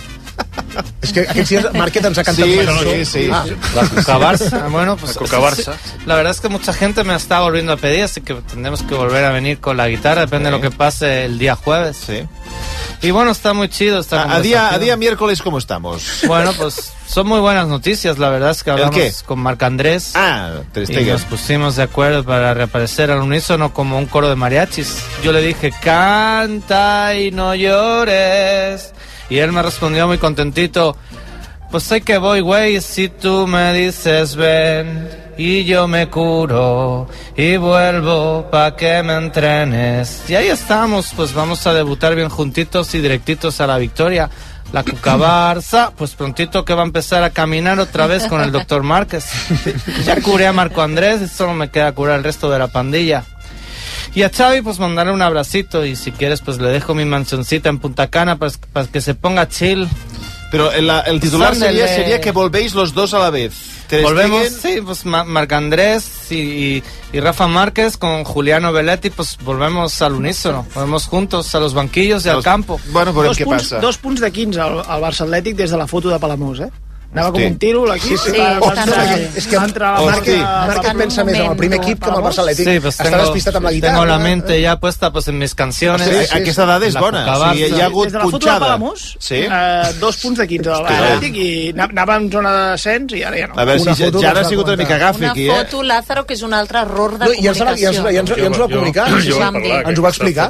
Es que aquests dies Márquez ens ha cantado sí, una sí, sí. Ah. La Cuca Barça. Bueno, pues la Cuca Barça. Sí, la verdad es que mucha gente me está volviendo a pedir, así que tendremos que volver a venir con la guitarra, depende sí. de lo que pase el día jueves. Sí. Y bueno, está muy chido esta a, a día a día miércoles, ¿cómo estamos? Bueno, pues son muy buenas noticias, la verdad es que hablamos con Marc Andrés ah, y nos pusimos de acuerdo para reaparecer al unísono como un coro de mariachis. Yo le dije, canta y no llores, y él me respondió muy contentito, pues sé que voy, güey, si tú me dices ven, y yo me curo y vuelvo pa' que me entrenes. Y ahí estamos, pues vamos a debutar bien juntitos y directitos a la victoria. La Cuca Barça, pues prontito que va a empezar a caminar otra vez con el doctor Márquez. Ya curé a Marco Andrés y solo me queda curar el resto de la pandilla. Y a Xavi, pues mandarle un abracito, y si quieres, pues le dejo mi mansioncita en Punta Cana para, para que se ponga chill. Pero el, el titular sería, sería que volvéis los dos a la vez. Volvemos, sí, pues Marc Andrés y, y, y Rafa Márquez con Juliano Belletti, pues volvemos al unísono, volvemos juntos a los banquillos y al campo. Bueno, veurem què punts, passa. Dos punts de quinze al, al Barça Atlètic des de la foto de Palamós, eh? Anava com un tiro, l'equip. Sí, sí, va, sí, va, sí. És que Márquez pensa més en el primer equip que en el Barça Atlètic. Sí, pues Està tengo, despistat amb la guitarra. tengo la mente ya puesta pues en mis canciones. Sí, sí, aquesta dada és bona. O sigui, hi ha hagut des de la foto de punxada. Palamós, sí? eh, dos punts de quinze de l'Atlètic, i anava en zona de descens i ara ja no. A veure, si ja ha sigut una mica gafe aquí, eh? Una foto, Lázaro, que és un altre error de no, i ens, comunicació. I ens, i ens, i ens ho va comunicar. Jo, jo, sí, sí. Ens ho va explicar.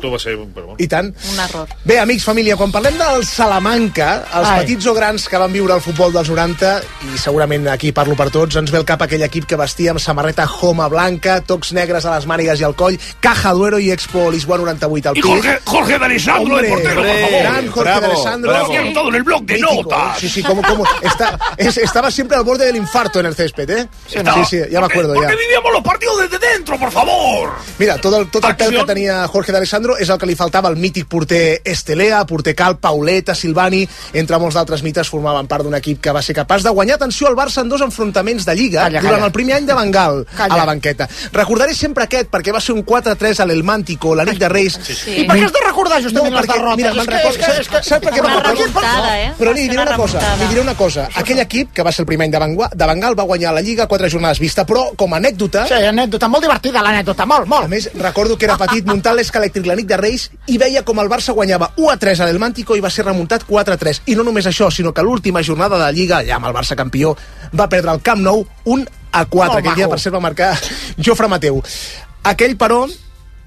I tant. Un error. Bé, amics, família, quan parlem del Salamanca, els Ai. petits o grans que van viure el futbol dels noranta, i segurament aquí parlo per tots, ens ve el cap aquell equip que vestia amb samarreta Homa blanca, tocs negres a les mànigues i al coll, Caja Duero i Expo Lisboa noranta vuit al pit. Y Jorge, Jorge de Alessandro, Hombre, el portero, hombre, por favor. gran Jorge bravo, de Alessandro. Bravo. Lo anotado en el blog de Mítico, notas. Sí, sí, como, como está, es, estaba siempre al borde del infarto en el césped, ¿eh? Sí, Estaba, sí, ya me acuerdo porque, ya. Porque vivíamos los partidos desde dentro, por favor. Mira, tot el, tot el pèl que tenia Jorge de Alessandro és el que li faltava al mític porter Estelea, porter Cal, Pauleta, Silvani, entre molts d'altres mites formaven part d'un equip que va ser capaç de guanyar, atenció, al Barça en dos enfrontaments de Lliga calla, durant calla. el primer any de Van Gaal calla. a la banqueta. Recordaré sempre aquest perquè va ser un quatre tres a l'Elmántico la nit de Reis. Sí, sí. I per què has de recordar justament no, les derrotes? Mira, me'n recordo, és que, és que, saps per què me'n recordo? Eh? Però li diré una cosa, li diré una cosa. Aquell equip, que va ser el primer any de Van, de Van Gaal, va guanyar la Lliga quatre jornades vista, però com a anècdota... Sí, anècdota, molt divertida l'anècdota, molt, molt. A més, recordo que era petit, muntant l'Esca Elèctric la nit de Reis i veia com el Barça guanyava u a tres a l'Elmántico i va ser remuntat quatre a tres. I no només això, sinó que l'última jornada de la Lliga, allà amb el Barça campió, va perdre el Camp Nou un a quatre. Aquell dia, per cert, va marcar Jofre Mateu. Aquell, però,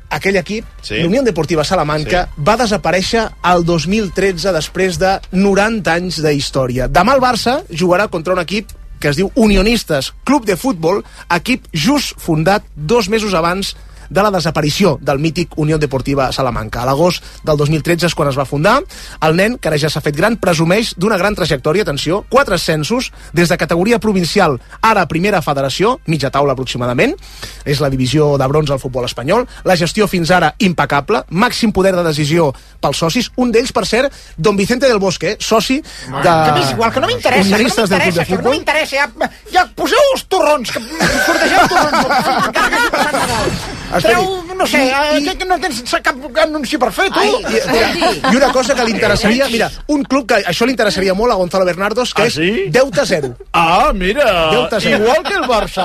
aquell equip, sí. l'Unió Deportiva Salamanca, sí. va desaparèixer el dos mil tretze després de noranta anys de història. Demà el Barça jugarà contra un equip que es diu Unionistes Club de Futbol, equip just fundat dos mesos abans de la desaparició del mític Unió Deportiva Salamanca. A l'agost del dos mil tretze és quan es va fundar. El nen, que ara ja s'ha fet gran, presumeix d'una gran trajectòria, atenció, quatre ascensos, des de categoria provincial, ara primera federació, mitja taula aproximadament, és la divisió de bronze al futbol espanyol, la gestió fins ara impecable, màxim poder de decisió pels socis, un d'ells, per cert, Don Vicente del Bosque, soci de... Que m'és igual, que no m'interessa, que no m'interessa, que no m'interessa, ja, ja poseu els torrons, que sortegeu torrons, encara que hagi passat Nadal. Treu, no sé, I, i, que no tens cap anunci per fer, tu. Ai, i, mira, I una cosa que li interessaria, mira, un club que això li interessaria molt a Gonzalo Bernardos, que ah, sí? és deute zero. Ah, mira, zero. Igual que el Barça.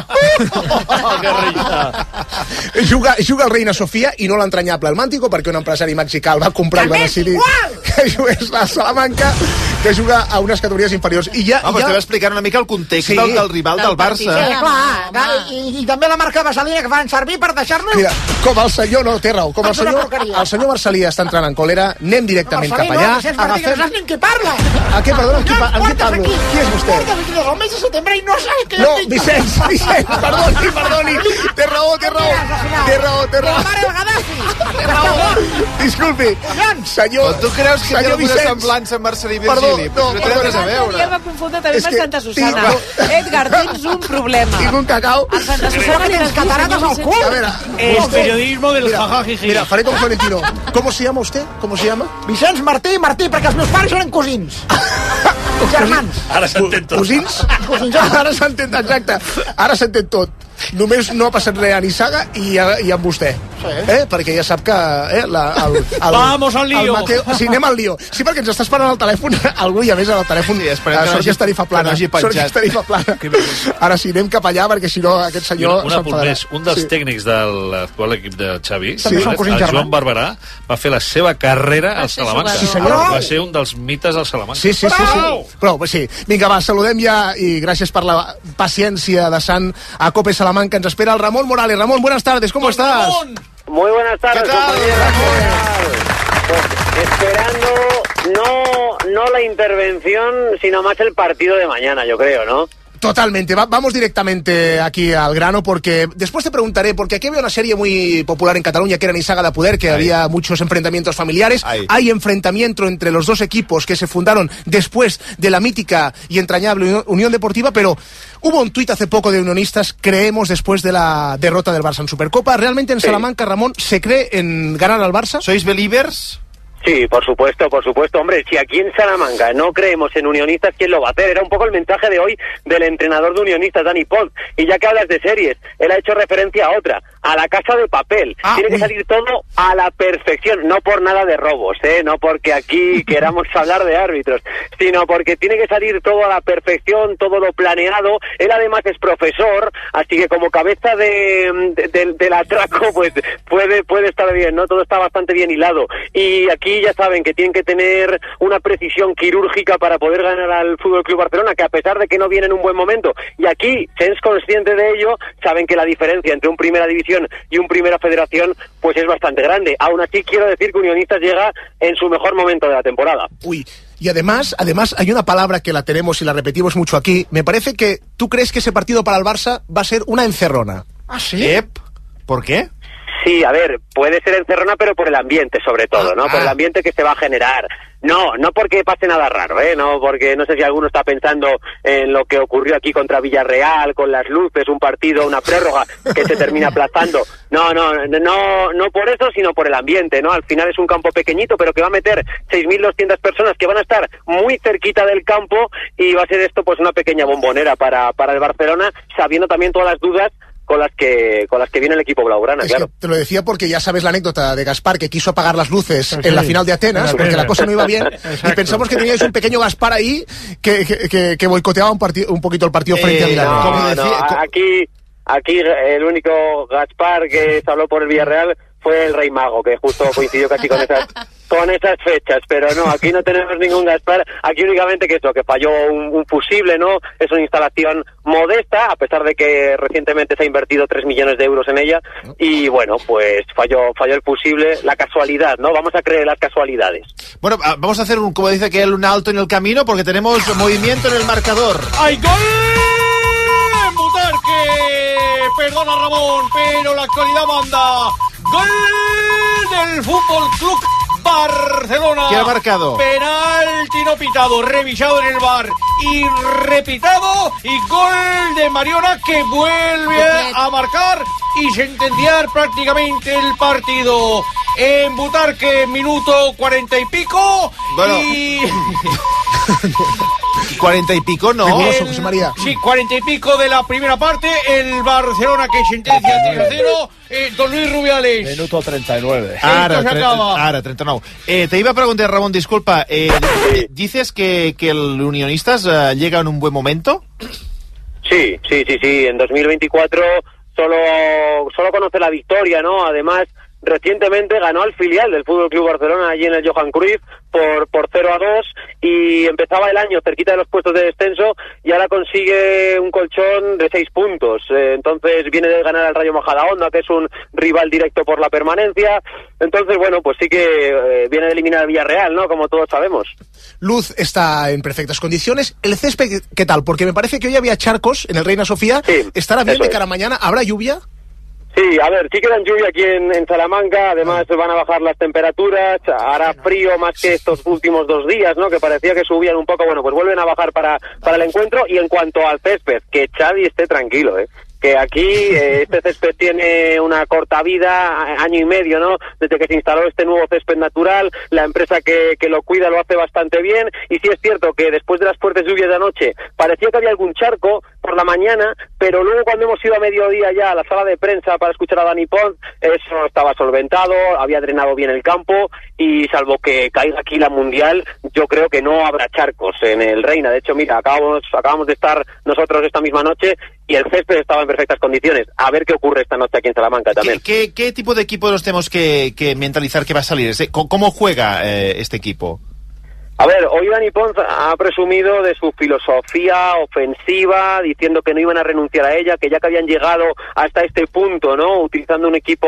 Oh, que risa. Juga, juga el Reina Sofia i no l'entranyable el Mántico, perquè un empresari mexicà el va comprar i va decidir que jugués la Salamanca, que juga a unes categories inferiors. I ja, Home, ja... estem explicant una mica el context sí. del, del rival del, del Barça. Sí, clar, clar i, i també la marca vaselina que fan servir per deixar-nos... Mira, com el senyor, no, té raó, com el senyor, el senyor Marcelí està entrant en còlera, anem directament no, cap allà. No, Marcelí, no, que no saps ni en què parla. A què, perdona, en, qui, en què parlo? Aquí. Qui és vostè? Porta vint-i-dos del mes de setembre i no saps què... No, Vicenç, Vicenç, perdoni, perdoni. Té raó, té raó. Té raó, té raó. La mare del Gaddafi. Té raó. Disculpi, senyor... Tu creus que té alguna semblança amb Marcelí Virgili? Perdó, no, perdó. Ja va confondre també amb Santa Susana. Edgar, tens un problema. Tinc un cacau. A Santa Susana tens cataratas al cul. A ver, el periodismo del jajajiji. Mira, faré com Florentino. ¿Cómo se llama usted? ¿Cómo se llama? Vicenç Martí Martí, perquè els meus pares eren cosins. Germans. Ara s'entén tot. Cosins? Cosins. Ara s'entén, exacte. Ara s'entén tot. Només no ha passat res a Nissaga i, a, i amb vostè. Sí. Eh? Perquè ja sap que... Eh, la, el, el, Vamos al lío. El Mateo, sí, anem al lío. Sí, perquè ens està esperant al telèfon algú i a més al telèfon... Sí, esperem que, sort que és tarifa plana. Que no sort que és tarifa plana. Ara sí, anem cap allà perquè si no aquest senyor... Un, un apunt més. Un dels sí. tècnics de l'actual equip de Xavi, sí. el Joan Barberà, va fer la seva carrera al Salamanca. Sí, senyor. Va ser un dels mites al Salamanca. Sí, sí, sí. sí. Però, sí. Vinga, va, saludem ja i gràcies per la paciència de Sant a Cope Salamanca. Ens espera el Ramón Morales. Ramón, buenas tardes, ¿cómo estás? Ramón. Muy buenas tardes, ¿qué tal? Pues esperando no, no la intervención, sino más el partido de mañana, yo creo, ¿no? Totalmente, Va, vamos directamente aquí al grano porque después te preguntaré, porque aquí había una serie muy popular en Cataluña que era Nissaga de Poder, que Ay. había muchos enfrentamientos familiares. Ay. Hay enfrentamiento entre los dos equipos que se fundaron después de la mítica y entrañable Unión Deportiva, pero hubo un tuit hace poco de unionistas, creemos después de la derrota del Barça en Supercopa. ¿Realmente en sí. Salamanca, Ramón, se cree en ganar al Barça? ¿Sois believers? Sí, por supuesto, por supuesto. Hombre, si aquí en Salamanca no creemos en Unionistas, ¿quién lo va a hacer? Era un poco el mensaje de hoy del entrenador de Unionistas, Dani Pons. Y ya que hablas de series, él ha hecho referencia a otra, a La Casa de Papel. Ah, Tiene que salir todo a la perfección, no por nada de robos, ¿eh? No porque aquí queramos hablar de árbitros, sino porque tiene que salir todo a la perfección, todo lo planeado. Él además es profesor, así que como cabeza de, de, de del atraco, pues puede, puede estar bien, ¿no? Todo está bastante bien hilado. Y aquí ya saben que tienen que tener una precisión quirúrgica para poder ganar al F C Barcelona, que a pesar de que no viene en un buen momento, y aquí se es consciente de ello, saben que la diferencia entre un Primera División y un Primera Federación pues es bastante grande. Aún así quiero decir que Unionistas llega en su mejor momento de la temporada. Uy, y además, además hay una palabra que la tenemos y la repetimos mucho aquí. Me parece que tú crees que ese partido para el Barça va a ser una encerrona. ¿Ah, sí? Yep. ¿Por qué? Sí, a ver, puede ser encerrona, pero por el ambiente sobre todo, ¿no? Por el ambiente que se va a generar. No, no porque pase nada raro, ¿eh? No, porque no sé si alguno está pensando en lo que ocurrió aquí contra Villarreal, con las luces, un partido, una prórroga que se termina aplazando. No, no, no, no por eso, sino por el ambiente, ¿no? Al final es un campo pequeñito, pero que va a meter seis mil doscientas personas que van a estar muy cerquita del campo y va a ser esto pues una pequeña bombonera para, para el Barcelona, sabiendo también todas las dudas con las que con las que viene el equipo blaugrana, es claro. Que te lo decía porque ya sabes la anécdota de Gaspar, que quiso apagar las luces sí, en la final de Atenas, sí, porque la cosa no iba bien, exacto. Y pensamos que teníais un pequeño Gaspar ahí que, que, que, que boicoteaba un, partido, un poquito el partido frente eh, a Villarreal. No, no, decía, aquí, aquí el único Gaspar que se habló por el Villarreal fue el Rey Mago, que justo coincidió casi con esas con esas fechas, pero no, aquí no tenemos ningún Gaspar, aquí únicamente que eso, que falló un, un fusible, ¿no? Es una instalación modesta, a pesar de que recientemente se ha invertido tres millones de euros en ella, y bueno, pues falló, falló el fusible, la casualidad, ¿no? Vamos a creer las casualidades. Bueno, vamos a hacer, un, como dice que él, un alto en el camino, porque tenemos movimiento en el marcador. ¡Hay gol! En Butarque, perdona Ramón, pero la actualidad manda. ¡Gol del Fútbol Club Barcelona! ¿Qué ha marcado? Penalti no pitado, revisado en el V A R y repitado, y gol de Mariona, que vuelve a marcar y sentenciar prácticamente el partido. En Butarque, minuto cuarenta y pico. Bueno. Y... cuarenta y pico, ¿no? El, José María. Sí, cuarenta y pico de la primera parte. El Barcelona que sentencia tres a cero. Eh, don Luis Rubiales. Minuto treinta y nueve. Ara, ara, treinta y nueve. Eh, te iba a preguntar, Ramón, disculpa. Eh, ¿Dices que, que el Unionistas eh, llega en un buen momento? Sí, sí, sí, sí. En dos mil veinticuatro solo, solo conoce la victoria, ¿no? Además, recientemente ganó al filial del Fútbol Club Barcelona allí en el Johan Cruyff por, por cero a dos, y empezaba el año cerquita de los puestos de descenso y ahora consigue un colchón de seis puntos. Eh, entonces viene de ganar al Rayo Majadahonda, que es un rival directo por la permanencia. Entonces, bueno, pues sí que eh, viene de eliminar al Villarreal, ¿no? Como todos sabemos. Luz está en perfectas condiciones. ¿El césped qué tal? Porque me parece que hoy había charcos en el Reina Sofía. Sí, ¿estará bien de cara a mañana? ¿Habrá lluvia? Sí, a ver, sí que dan lluvia aquí en, en Salamanca, además van a bajar las temperaturas, hará frío más que estos últimos dos días, ¿no? Que parecía que subían un poco, bueno, pues vuelven a bajar para, para el encuentro. Y en cuanto al césped, que Xavi esté tranquilo, ¿eh? Que aquí eh, este césped tiene una corta vida, año y medio, ¿no? Desde que se instaló este nuevo césped natural, la empresa que, que lo cuida lo hace bastante bien, y sí es cierto que después de las fuertes lluvias de anoche parecía que había algún charco por la mañana, pero luego cuando hemos ido a mediodía ya a la sala de prensa para escuchar a Dani Pons, eso estaba solventado, había drenado bien el campo, y salvo que caiga aquí la Mundial, yo creo que no habrá charcos en el Reina. De hecho, mira, acabamos, acabamos de estar nosotros esta misma noche y el césped estaba en perfectas condiciones. A ver qué ocurre esta noche aquí en Salamanca también. ¿Qué, qué, qué tipo de equipo nos tenemos que, que mentalizar que va a salir? ¿Cómo juega eh, este equipo? A ver, hoy Dani Pons ha presumido de su filosofía ofensiva, diciendo que no iban a renunciar a ella, que ya que habían llegado hasta este punto, ¿no? Utilizando un equipo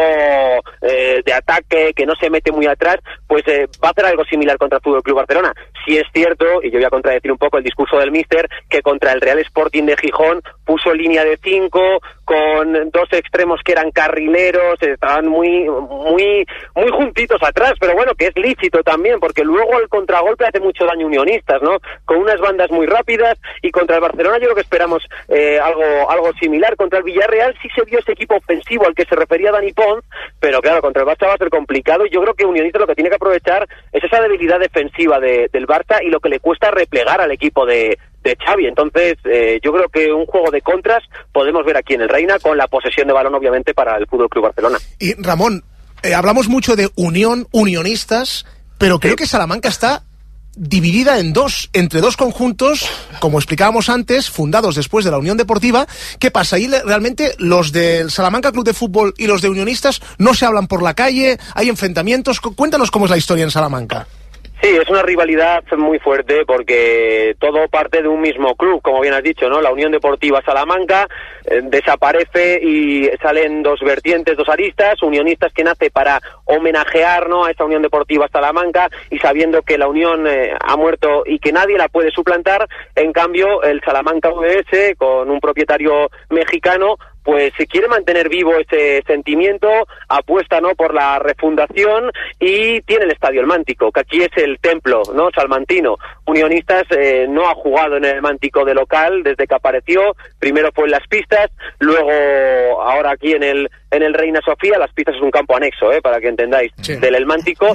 eh, de ataque que no se mete muy atrás, pues eh, va a hacer algo similar contra el Fútbol Club Barcelona. Sí es cierto, y yo voy a contradecir un poco el discurso del míster, que contra el Real Sporting de Gijón puso línea de cinco, con dos extremos que eran carrileros, estaban muy, muy, muy juntitos atrás, pero bueno, que es lícito también, porque luego el contragolpe hace mucho daño a Unionistas, ¿no? Con unas bandas muy rápidas, y contra el Barcelona yo creo que esperamos eh, algo, algo similar. Contra el Villarreal sí se vio ese equipo ofensivo al que se refería Dani Pons, pero claro, contra el Barça va a ser complicado, y yo creo que Unionistas lo que tiene que aprovechar es esa debilidad defensiva de, del Barça y lo que le cuesta replegar al equipo de de Xavi. Entonces, eh, yo creo que un juego de contras podemos ver aquí en el Reina, con la posesión de balón, obviamente, para el Fútbol Club Barcelona. Y Ramón, eh, hablamos mucho de unión, unionistas, pero creo sí. que Salamanca está dividida en dos, entre dos conjuntos, como explicábamos antes, fundados después de la Unión Deportiva. ¿Qué pasa? Ahí realmente los del Salamanca Club de Fútbol y los de Unionistas no se hablan por la calle, hay enfrentamientos. Cuéntanos cómo es la historia en Salamanca. Sí, es una rivalidad muy fuerte porque todo parte de un mismo club, como bien has dicho, ¿no? La Unión Deportiva Salamanca eh, desaparece y salen dos vertientes, dos aristas. Unionistas, que nace para homenajear, ¿no?, a esa Unión Deportiva Salamanca, y sabiendo que la Unión eh, ha muerto y que nadie la puede suplantar. En cambio, el Salamanca U D S, con un propietario mexicano, pues se quiere mantener vivo ese sentimiento, apuesta, ¿no?, por la refundación, y tiene el Estadio El Mántico, que aquí es el templo, ¿no?, salmantino. Unionistas eh, no ha jugado en el Mántico de local desde que apareció. Primero fue en Las Pistas, luego ahora aquí en el en el Reina Sofía. Las Pistas es un campo anexo, eh, para que entendáis, sí. del El Mántico,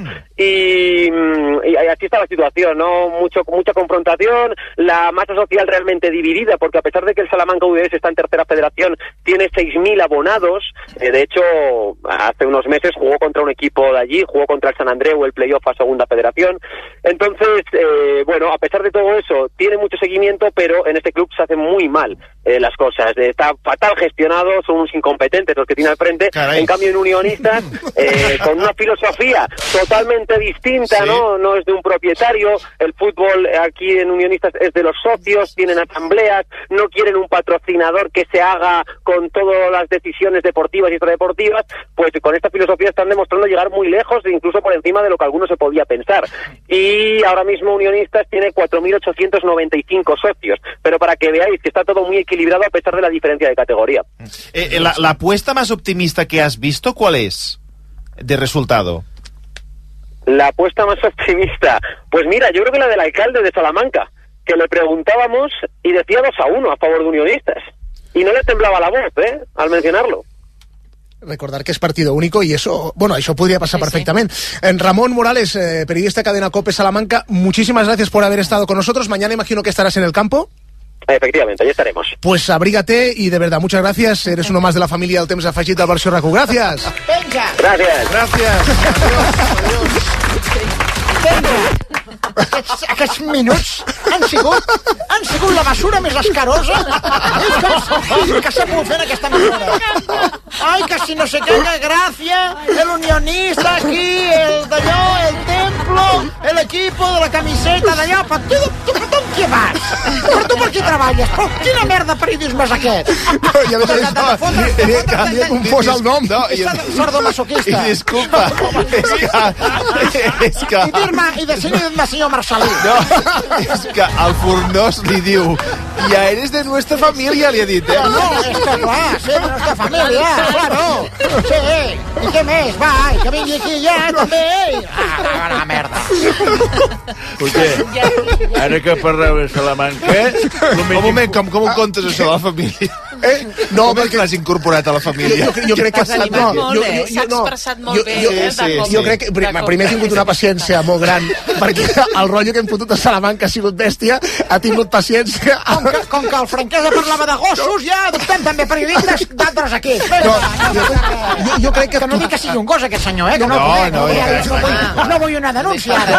y, y así está la situación, ¿no? Mucho, mucha confrontación, la masa social realmente dividida, porque a pesar de que el Salamanca U D S está en tercera federación, tiene tiene seis mil abonados. Eh, de hecho, hace unos meses jugó contra un equipo de allí, jugó contra el San Andreu, el playoff a Segunda Federación. Entonces, eh, bueno, a pesar de todo eso, tiene mucho seguimiento, pero en este club se hacen muy mal eh, las cosas. Eh, está fatal gestionado, son unos incompetentes los que tiene al frente. Caray. En cambio, en Unionistas, eh, con una filosofía totalmente distinta, sí. ¿no? No es de un propietario. El fútbol aquí en Unionistas es de los socios, tienen asambleas, no quieren un patrocinador que se haga con todas las decisiones deportivas y extradeportivas. Pues con esta filosofía están demostrando llegar muy lejos, incluso por encima de lo que alguno se podía pensar. Y ahora mismo Unionistas tiene cuatro mil ochocientos noventa y cinco socios, pero para que veáis que está todo muy equilibrado a pesar de la diferencia de categoría. Eh, la, la apuesta más optimista que has visto, ¿cuál es? De resultado. La apuesta más optimista, pues mira, yo creo que la del alcalde de Salamanca, que le preguntábamos y decía dos a uno a favor de Unionistas. Y no le temblaba la voz, ¿eh?, al mencionarlo. Recordar que es partido único y eso, bueno, eso podría pasar sí, perfectamente. Sí. Ramón Morales, eh, periodista de Cadena COPE Salamanca, muchísimas gracias por haber estado con nosotros. Mañana imagino que estarás en el campo. Efectivamente, ahí estaremos. Pues abrígate y de verdad, muchas gracias. Eres uno más de la família del temps afegit del versió R A C U. Gràcies. Venga. Gràcies. Gràcies. Adiós. Adiós. Aquests, aquests minuts han sigut, han sigut la basura més escarosa que, que s'ha pogut fer en aquesta mesura. Ai, que si no sé què, que gràcia, el unionista aquí, el d'allò, el templo, el equipo de la camiseta d'allò, però tu, tu, tu amb què vas? Però tu per qui treballes? Però quina merda periodisme és aquest? No, i a més, no, m'he confós el nom. No, i sordomasoquista. I disculpa, és que... És que... I dir-me, i decidir-me senyor Marcelí. No, és que el Fornós li diu ja eres de nuestra familia, li ha dit, eh? No, no, és que clar, sí, de nuestra familia, claro. Sí, i què més? Va, que vingui aquí ja, també. Ah, la merda. Escolta, ara que parleu de Salamanca... Un moment, com, com ho comptes això de la família? Eh? No, com perquè l'has incorporat a la família? Jo, jo crec que s'ha no, molt bé, s'ha expressat molt jo, bé. Jo, eh, sí, sí. jo crec que primer he tingut una paciència molt gran, perquè el rotllo que hem fotut a Salamanca ha sigut bèstia, ha tingut paciència... Com que, com que el Franquesa parlava de gossos, ja adoptem també periodistes d'altres aquí. No, jo, jo, jo crec que... Que no dic que sigui un gos, aquest senyor, eh? Que no, no, no, no, ja, no, vull, no vull una denúncia, ara.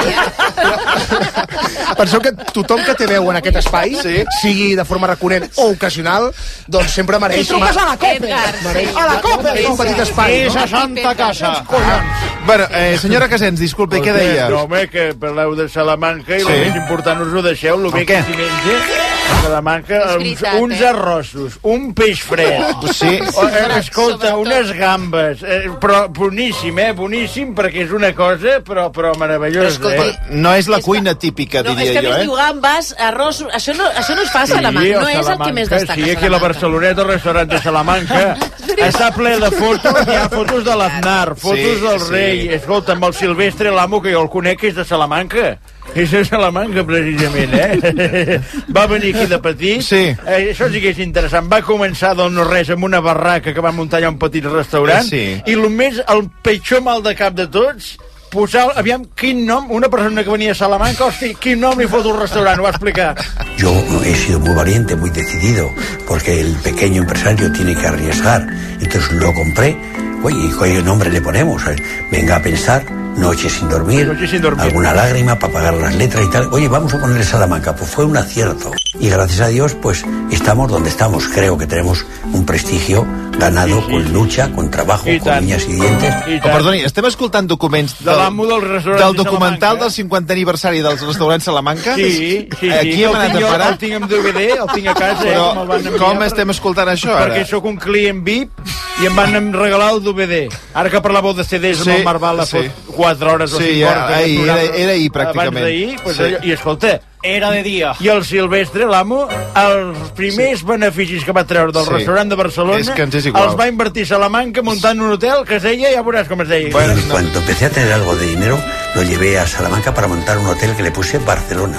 Penseu que tothom que té veu en aquest espai, sí, sigui de forma recurrent o ocasional, doncs sempre mereix... I truques a la COPE! A la COPE! És un petit espai, no? És a Santa Casa. Bueno, eh, senyora Casens, disculpe, què deia? No, home, que parleu de Salamanca i sí, el més important us ho deixeu, el bé que s'hi menja a Salamanca, uns, uns arrossos, un peix fred, sí. O, eh, escolta, unes gambes, eh, però boníssim, eh, boníssim, perquè és una cosa, però, però meravellós, però, eh? No és la cuina típica, no, diria jo, eh? No, és que a més diu gambes, arròs, això no, això no es fa a Salamanca, no és el que més destaca a Salamanca. Sí, aquí a la Barceloneta, el restaurant de Salamanca, està ple de fotos, hi ha fotos de l'Aznar, fotos sí, del sí. rei, escolta, amb el Silvestre, l'amo, que jo el conec, és de Salamanca. És de Salamanca, precisament, eh? Va venir aquí de petit. Sí. Eh, això sí que és interessant. Va començar del no-res amb una barraca que va muntar allà un petit restaurant. Sí. I el més, el pitjor mal de cap de tots, posar, aviam, quin nom, una persona que venia a Salamanca, hosti, quin nom li fot un restaurant, ho va explicar. Yo he sido muy valiente, muy decidido, porque el pequeño empresario tiene que arriesgar. Entonces lo compré. Oye, ¿qué nombre le ponemos? Venga a pensar, noche sin dormir, noche sin dormir, alguna lágrima para pagar las letras y tal. Oye, vamos a ponerle Salamanca. Pues fue un acierto. Y gracias a Dios, pues estamos donde estamos. Creo que tenemos un prestigio ganado sí, sí, con lucha, con trabajo, con tant. uñas y dientes. I oh, perdoni, estem escoltant documents del, de del, del documental del cinquanta aniversari dels restaurants Salamanca? Sí, sí, sí. Aquí hem anat a parar. El tinc en D V D, el tinc a casa. Però eh, com, com estem escoltant això, ara? Perquè sóc un client V I P i em van regalar el D V D. Ara que parlàveu de C Ds amb sí, el Marval a sí. fot quatre hores o sí, cinc hores. Ja, ahir, era, era ahir, pràcticament. Abans d'ahir, pues, sí. I escolta... Era de dia. I el Silvestre, l'amo, els primers sí. beneficis que va treure del sí. restaurant de Barcelona és que ens és igual. Els va invertir a Salamanca muntant un hotel que es deia, ja veuràs com es deia. Bueno, y cuando empecé a tener algo de dinero, lo llevé a Salamanca para montar un hotel que le puse Barcelona.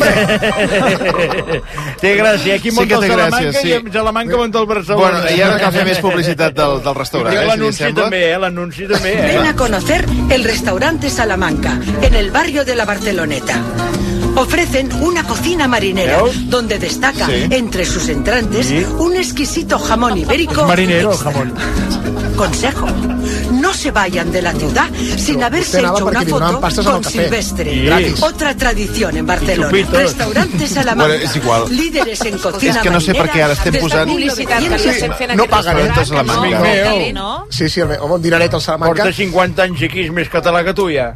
Té gràcia, aquí munta sí el Salamanca gràcia, sí. i Salamanca munta el Barcelona. Bueno, i ara cal fer més publicitat del, del restaurant. Eh, l'anunci si també, eh, l'anunci també. Eh. Ven a conocer el restaurante Salamanca, en el barrio de la Barceloneta. ofrecen una cocina marinera, donde destaca sí. entre sus entrantes sí. un exquisito jamón ibérico. Marinero, jamón. Consejo: no se vayan de la ciudad sin haberse hecho una foto con Silvestre. Sí. Otra tradición en Barcelona. Restaurante Salamanca. Bueno, és igual. Líderes en cocina és que no sé per què ara estem posant... Publicitat que sí. No paguen a Salamanca. No? Sí, sí, home, un dinaret al Salamanca. Porta cinquanta anys aquí, és més català que tu, ja.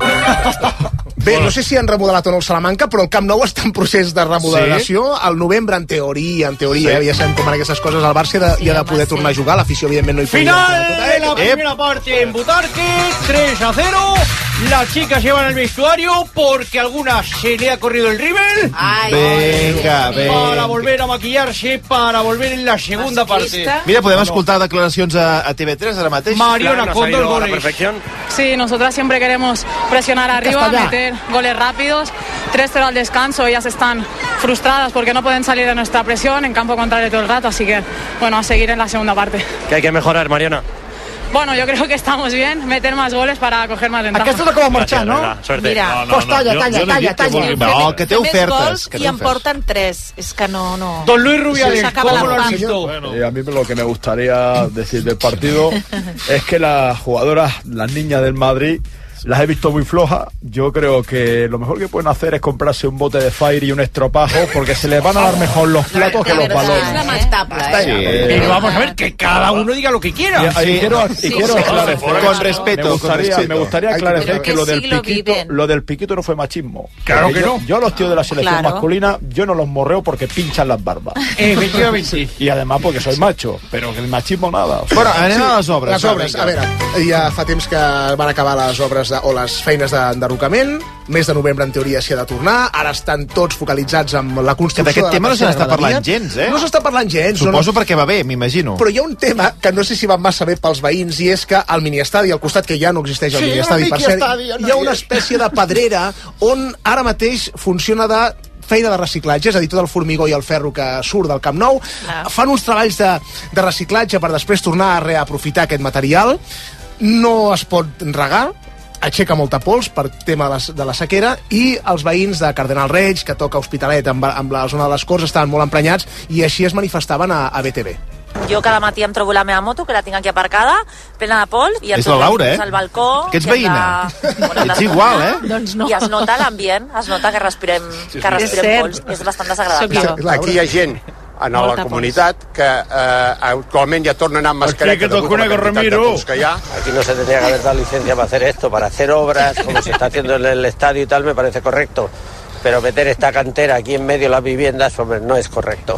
Bé, no sé si han remodelat o no el Salamanca, però el Camp Nou està en procés de remodelació. Sí? Al novembre, en teoria, en teoria, sí. ja sabem com van aquestes coses, el Barça ha de, ha de poder tornar a jugar, l'afició evidentment no hi podia. Final de la primera parte en Butarque, tres a cero. Las chicas llevan el vestuario porque a algunas se le ha corrido el rímel. Ay, venga, venga. Para volver a maquillarse, para volver en la segunda parte. Mira, podem escoltar declaracions a, a T V tres ara mateix. Mariona, con dos goles. Perfección. Sí, nosotras siempre queremos presionar arriba, meter goles rápidos. tres cero al descanso, ellas están frustradas porque no pueden salir de nuestra presión en campo contrario todo el rato, así que, bueno, a seguir en la segunda parte. ¿Qué hay que mejorar, Mariona? Bueno, yo creo que estamos bien, meter más goles para coger más ventaja. Aquesta és la que va marxar, no? Suerte. Mira, no, no, pues talla, talla, jo, jo talla, talla. No, que té ofertes. I en porten tres. És que no, no... Don Luis Rubiales, ¿cómo lo has visto? Bueno. Y a mí lo que me gustaría decir del partido es que las jugadoras, las niñas del Madrid, las he visto muy flojas. Yo creo que lo mejor que pueden hacer es comprarse un bote de Fire y un estropajo, porque se les van a dar mejor los platos que los balones. Es lamentable, ¿eh? Sí. Pero vamos a ver que cada uno diga lo que quiera. Y, y quiero, y sí, quiero sí, aclarecer, con respeto, me gustaría, con respeto. Me gustaría aclarecer que lo del piquito, viven. lo del piquito no fue machismo. Claro que yo, no. Yo los tíos de la selección Claro. masculina, yo no los morreo porque pinchan las barbas. Efectivamente. Y además porque soy macho, pero que el machismo nada. O sea, bueno, anem sí, a les obres. Les obres, a veure, ja fa temps que van acabar les obres de, o les feines d'enderrocament, mes de novembre en teoria s'hi ha de tornar, ara estan tots focalitzats amb la construcció que d'aquest de la tema no se n'està graderia. parlant gens, eh? No s'està parlant gens. Suposo no, no. perquè va bé, m'imagino. Però hi ha un tema que no sé si va massa bé pels veïns, i és que al miniestadi, al costat que ja no existeix el Sí, miniestadi, el per cert, miniestadi, hi ha una espècie de pedrera on ara mateix funciona de feina de reciclatge, és a dir, tot el formigó i el ferro que surt del Camp Nou. Clar. Fan uns treballs de, de reciclatge per després tornar a reaprofitar aquest material. No es pot regar, aixeca molta pols per tema de la, de la sequera, i els veïns de Cardenal Reig, que toca Hospitalet amb, amb la zona de les Corts, estaven molt emprenyats i així es manifestaven a, a B T V. Jo cada matí em trobo la meva moto, que la tinc aquí aparcada, plena de pols, i és la Laura, eh? al balcó... Que ets veïna. De... Ets igual, eh? Doncs no. I es nota l'ambient, es nota que respirem, que respirem pols. És bastant desagradable. Aquí hi ha gent en la Molta comunitat que eh, actualment ja tornen amb mascareta. Aquí que te conozco, Ramiro. Que hi ha. Aquí no se tendría que haber dado licencia para hacer esto, para hacer obras, como se está haciendo en el estadio y tal, me parece correcto. Pero meter esta cantera aquí en medio de las viviendas, hombre, no es correcto.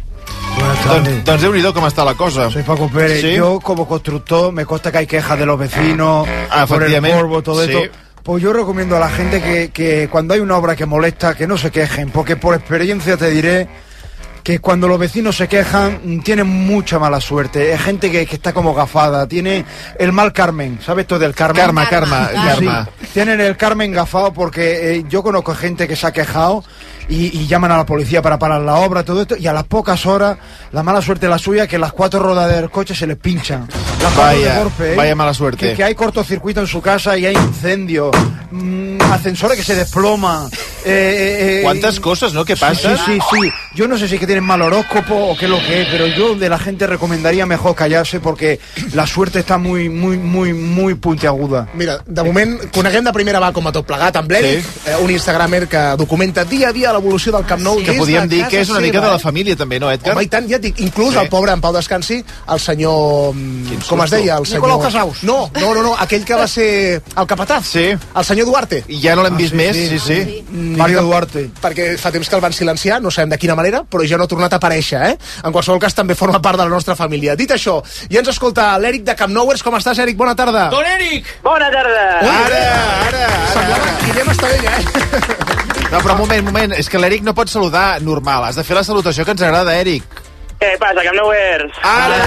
Doncs, doncs Déu-n'hi-do com està la cosa. Soy Paco Pérez. ¿Sí? Yo, como constructor, me consta que hay quejas de los vecinos ah, por el polvo, todo sí. esto. Pues yo recomiendo a la gente que, que cuando hay una obra que molesta, que no se quejen, porque por experiencia te diré que cuando los vecinos se quejan tienen mucha mala suerte. Es gente que, que está como gafada, tiene el mal Carmen, ¿sabes esto del Carmen? Karma, karma, karma. Sí, tienen el Carmen gafado porque eh, yo conozco gente que se ha quejado y, y llaman a la policía para parar la obra, todo esto, y a las pocas horas la mala suerte es la suya, que las cuatro ruedas del coche se les pinchan. Las vaya, de golpe, ¿eh? vaya mala suerte. Que, que hay cortocircuito en su casa y hay incendios, mmm, ascensores que se desploman. Eh, eh, ¿Cuántas eh, cosas, no? ¿Qué pasa? Sí, sí, sí. Yo no sé si es que tienen mal horóscopo o qué es lo que es, pero yo de la gente recomendaría mejor callarse porque la suerte está muy, muy, muy, muy puntiaguda. Mira, de moment, coneguem de primera mà com a tot plegat amb l'Eric, sí. eh, un instagramer que documenta dia a dia l'evolució del Camp Nou. Sí. Que podíem dir que és una mica seva, de la família també, no, Edgar? Home, i tant, ja et dic, inclús sí. el pobre, en pau descansi, el senyor... Quin com es deia? El senyor... Nicolau Casaus. No, no, no, no, aquell que va ser el capataz. Sí. El senyor Duarte. I ja no l'hem ah, vist sí, més, sí, sí, sí. sí. sí. Mario Duarte. Perquè fa temps que el van silenciar, no sabem de quina manera, però ja no ha tornat a aparèixer, eh? En qualsevol cas, també forma part de la nostra família. Dit això, ja ens escolta l'Eric de Camp Nouers. Com estàs, Eric? Bona tarda. Don Eric! Bona tarda! Ui, ara, ara, ara. Semblava Guillem Estadella, eh? No, però un moment, un moment. És que l'Eric no pot saludar normal. Has de fer la salutació que ens agrada, Eric. Què passa, Camp Nouers? Ara!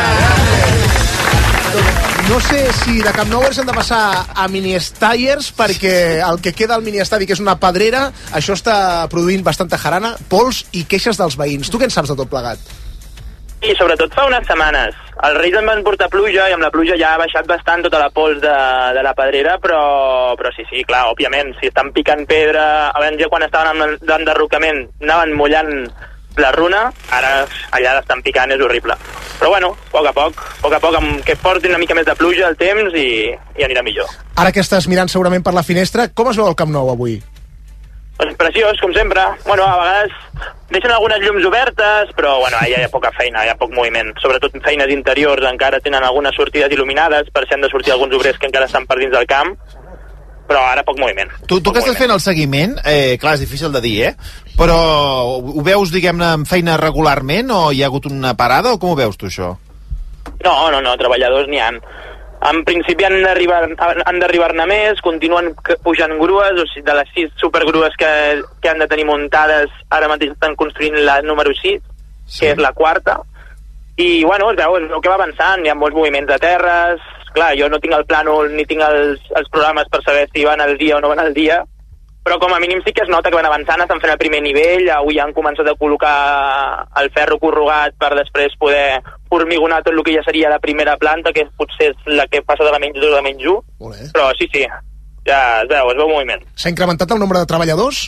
No sé si de Camp Nouers hem de passar a mini-estaiers, perquè el que queda al mini-estadi, que és una pedrera, això està produint bastanta jarana, pols i queixes dels veïns. Tu què en saps de tot plegat? Sí, sobretot fa unes setmanes. Els Reis em van portar pluja i amb la pluja ja ha baixat bastant tota la pols de, de la pedrera, però, però sí, sí, clar, òbviament, si estan picant pedra, abans ja quan estaven en l'enderrocament anaven mullant la runa, ara allà l'estan picant, és horrible. Però bueno, a poc a poc, a poc a poc, amb que porti una mica més de pluja al temps i, i anirà millor. Ara que estàs mirant segurament per la finestra, com es veu el Camp Nou avui? Pues preciós, com sempre. Bueno, a vegades deixen algunes llums obertes, però bueno, ja hi ha poca feina, hi ha poc moviment. Sobretot feines interiors, encara tenen algunes sortides il·luminades, per si han de sortir alguns obrers que encara estan per dins del camp, però ara poc moviment. Tu, tu que estàs fent el seguiment, eh, clar, és difícil de dir, eh? Però ho veus, diguem-ne, amb feina regularment, o hi ha hagut una parada, o com ho veus tu, això? No, no, no, treballadors n'hi ha. En principi han d'arribar-ne més, continuen pujant grues, o sigui, de les sis supergrues que, que han de tenir muntades, ara mateix estan construint la número sis, sí. Que és la quarta, i bueno, es veu, es veu que va avançant, hi ha molts moviments de terres, clar, jo no tinc el plànol ni tinc els, els programes per saber si van al dia o no van al dia, però com a mínim sí que es nota que van avançant, estan fent el primer nivell, avui han començat a col·locar el ferro corrugat per després poder formigonar tot el que ja seria la primera planta, que potser és la que passa de la menys dos a la menys u, però sí, sí, ja es veu, es veu moviment. S'ha incrementat el nombre de treballadors?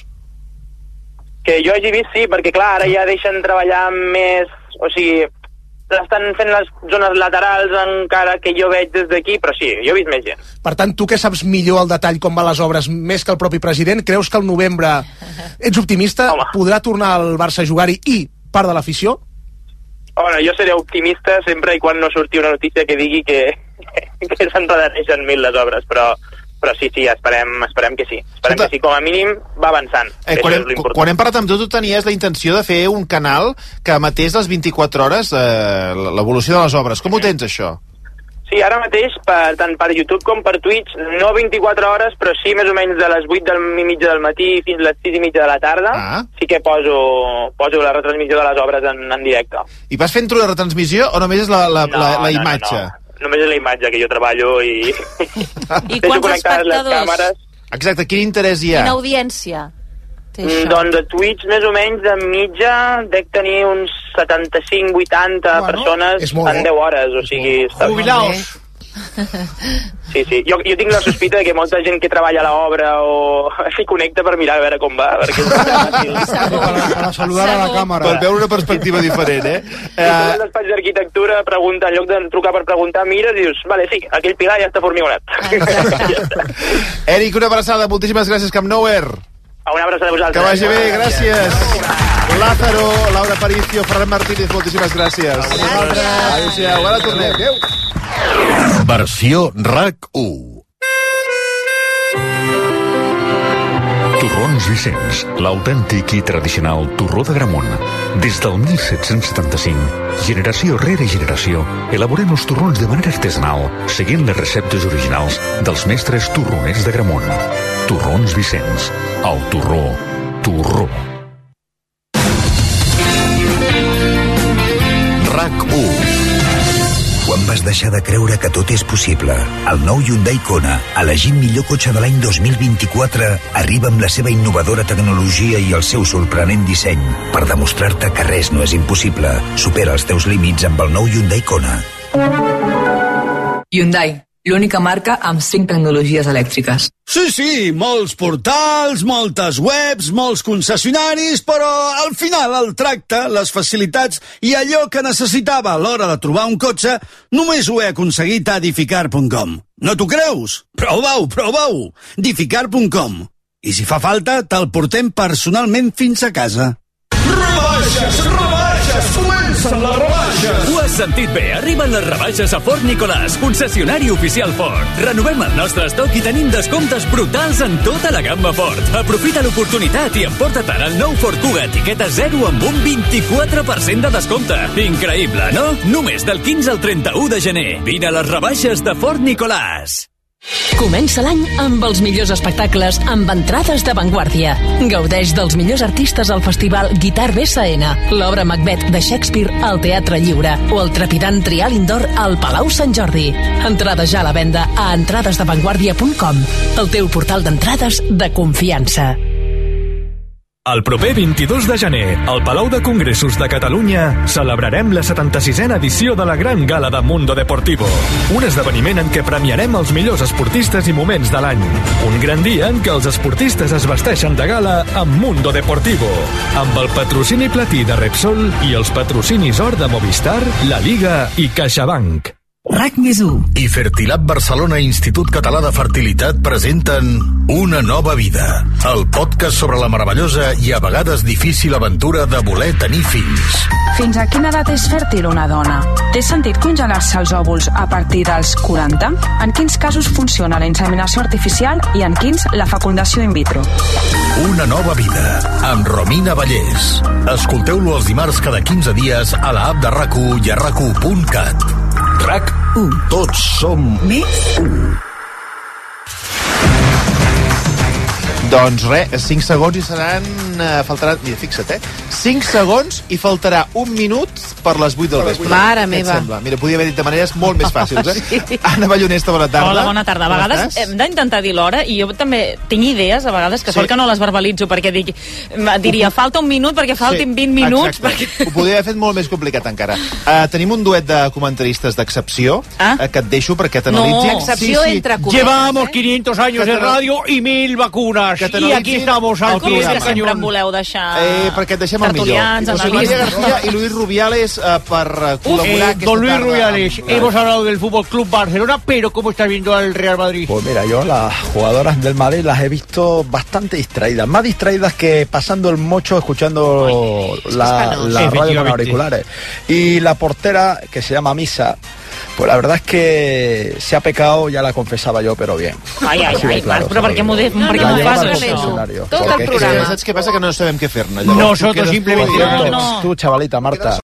Que jo hagi vist, sí, perquè clar, ara ja deixen treballar més, o sigui, estan fent les zones laterals encara que jo veig des d'aquí, però sí, jo he vist més gent. Per tant, tu que saps millor el detall com van les obres, més que el propi president, creus que al novembre ets optimista? Home. Podrà tornar el Barça a jugar-hi i part de l'afició? Bueno, jo seré optimista sempre i quan no surti una notícia que digui que, que s'enredareixen mil les obres, però, però sí, sí, esperem, esperem que sí. Esperem Escolta, que sí, com a mínim va avançant. Eh, quan, hem, quan hem parlat amb tu, tu tenies la intenció de fer un canal que emetés les vint-i-quatre hores eh, l'evolució de les obres. Com ho tens, això? Sí, ara mateix, per, tant per YouTube com per Twitch, no vint-i-quatre hores, però sí més o menys de les vuit del i mitja del matí fins a les sis i mitja de la tarda, ah. sí que poso, poso la retransmissió de les obres en, en directe. I vas fent-ho la retransmissió o només és la, la, no, la, la no, imatge? No, no. Només és la imatge que jo treballo i... I quants espectadors? Exacte, quin interès hi ha? Quina audiència? Mm, doncs a Twitch més o menys de mitja dec tenir uns setanta-cinc vuitanta bueno, persones en deu hores, o sigui... Jubilaos! Sí, sí, jo, jo tinc la sospita que molta gent que treballa a l'obra o s'hi connecta per mirar a veure com va, perquè és fàcil. Per saludar a la càmera. Per veure una perspectiva diferent, eh? Si uh... tu despatx d'arquitectura, pregunta, en lloc de trucar per preguntar, mires i dius, vale, sí, aquell pilar ja està formigonat. Eric, una abraçada, moltíssimes gràcies, Camp Nouer. Una abraçada a vosaltres. Que vagi bé, gràcies. Lázaro, Laura Paricio, Ferran Martínez, moltíssimes gràcies. Adéu-siau, ara tornem. Adéu. Versió RAC u. Torrons Vicenç, l'autèntic i tradicional torró de Gramunt. Des del mil set-cents setanta-cinc, generació rere generació, elaborem els torrons de manera artesanal, seguint les receptes originals dels mestres torroners de Gramunt. Torrons Vicenç, el torró, torró. RAC u. Quan vas deixar de creure que tot és possible? El nou Hyundai Kona, elegit millor cotxe de l'any dos mil vint-i-quatre, arriba amb la seva innovadora tecnologia i el seu sorprenent disseny per demostrar-te que res no és impossible. Supera els teus límits amb el nou Hyundai Kona. Hyundai, l'única marca amb cinc tecnologies elèctriques. Sí, sí, molts portals, moltes webs, molts concessionaris, però al final el tracte, les facilitats i allò que necessitava a l'hora de trobar un cotxe només ho he aconseguit a Dificar punt com. No t'ho creus? Prova-ho, prova-ho! Dificar punt com. I si fa falta, te'l portem personalment fins a casa. Rebaixes, rebaixes, comencen les rebaixes! Ho has sentit bé, arriben les rebaixes a Ford Nicolàs, concessionari oficial Ford. Renovem el nostre estoc i tenim descomptes brutals en tota la gamma Ford. Aprofita l'oportunitat i emporta't ara el nou Ford Kuga etiqueta zero amb un vint-i-quatre per cent de descompte. Increïble, no? Només del quinze al trenta-u de gener. Vine a les rebaixes de Ford Nicolàs. Comença l'any amb els millors espectacles amb entrades d'avantguàrdia. Gaudeix dels millors artistes al festival Guitar B S N, l'obra Macbeth de Shakespeare al Teatre Lliure o el trepidant Trial Indoor al Palau Sant Jordi. Entrades ja a la venda a entrades d'avantguàrdia punt com, el teu portal d'entrades de confiança. El proper vint-i-dos de gener, al Palau de Congressos de Catalunya, celebrarem la setanta-sisena edició de la Gran Gala de Mundo Deportivo. Un esdeveniment en què premiarem els millors esportistes i moments de l'any. Un gran dia en què els esportistes es vesteixen de gala amb Mundo Deportivo, amb el patrocini platí de Repsol i els patrocinis or de Movistar, La Liga i CaixaBank. RAC més u i Fertilab Barcelona Institut Català de Fertilitat presenten Una nova vida, el podcast sobre la meravellosa i a vegades difícil aventura de voler tenir fills. Fins a quina edat és fèrtil una dona? Té sentit congelar-se els òvuls a partir dels quaranta? En quins casos funciona la inseminació artificial i en quins la fecundació in vitro? Una nova vida, amb Romina Vallès. Escolteu-lo els dimarts cada quinze dies a la app de RAC u i a rac u punt cat. RAC u. Tots som més u. Doncs res, cinc segons i seran... Eh, faltarà... Mira, fixa't, eh? cinc segons i faltarà un minut per les vuit del vespre. Mare Què et meva. sembla? Mira, podia haver dit de maneres molt més fàcils, eh? Sí. Anna Ballonesta, bona tarda. Hola, bona tarda. A Com vegades estàs? hem d'intentar dir l'hora i jo també tinc idees, a vegades, que Sí. sort que no les verbalitzo, perquè dic, diria, falta un minut perquè faltin Sí, vint minuts. exacte. Perquè... Ho podria haver fet molt més complicat encara. Uh, tenim un duet de comentaristes d'excepció Ah? uh, que et deixo perquè t'analitzi. No. Excepció entre cometes, Llevamos ¿eh? quinientos años Que de te- radio y mil vacunas. que te Y analitzin aquí estamos el al Com pie és del que sempre cañón. em voleu deixar Eh, perquè et deixem el millor. tertulians, José María analistes? García i Luis Rubiales uh, per uh, col·laborar Eh, aquesta don Luis tarda Rubiales, amb- hemos hablado del Fútbol Club Barcelona, pero ¿cómo estás viendo al Real Madrid? Pues mira, yo las jugadoras del Madrid las he visto bastante distraídas, más distraídas que pasando el mocho escuchando la, Escándalo. la radio con Efectivamente. auriculares. Y la portera, que se llama Misa, pues la verdad es que se ha pecado, ya la confesaba yo, però bien. Ai, ai, Així de ai, claro, Marc, però per què m'ho de- no, per què no, m'ho la fas, llevaba al això? confesionario. Tot el Porque es que- programa. Saps què passa? Que no sabem què fer-ne. Nosotros tu quedes simplemente- tu i- Tú, tú, chavalita Marta.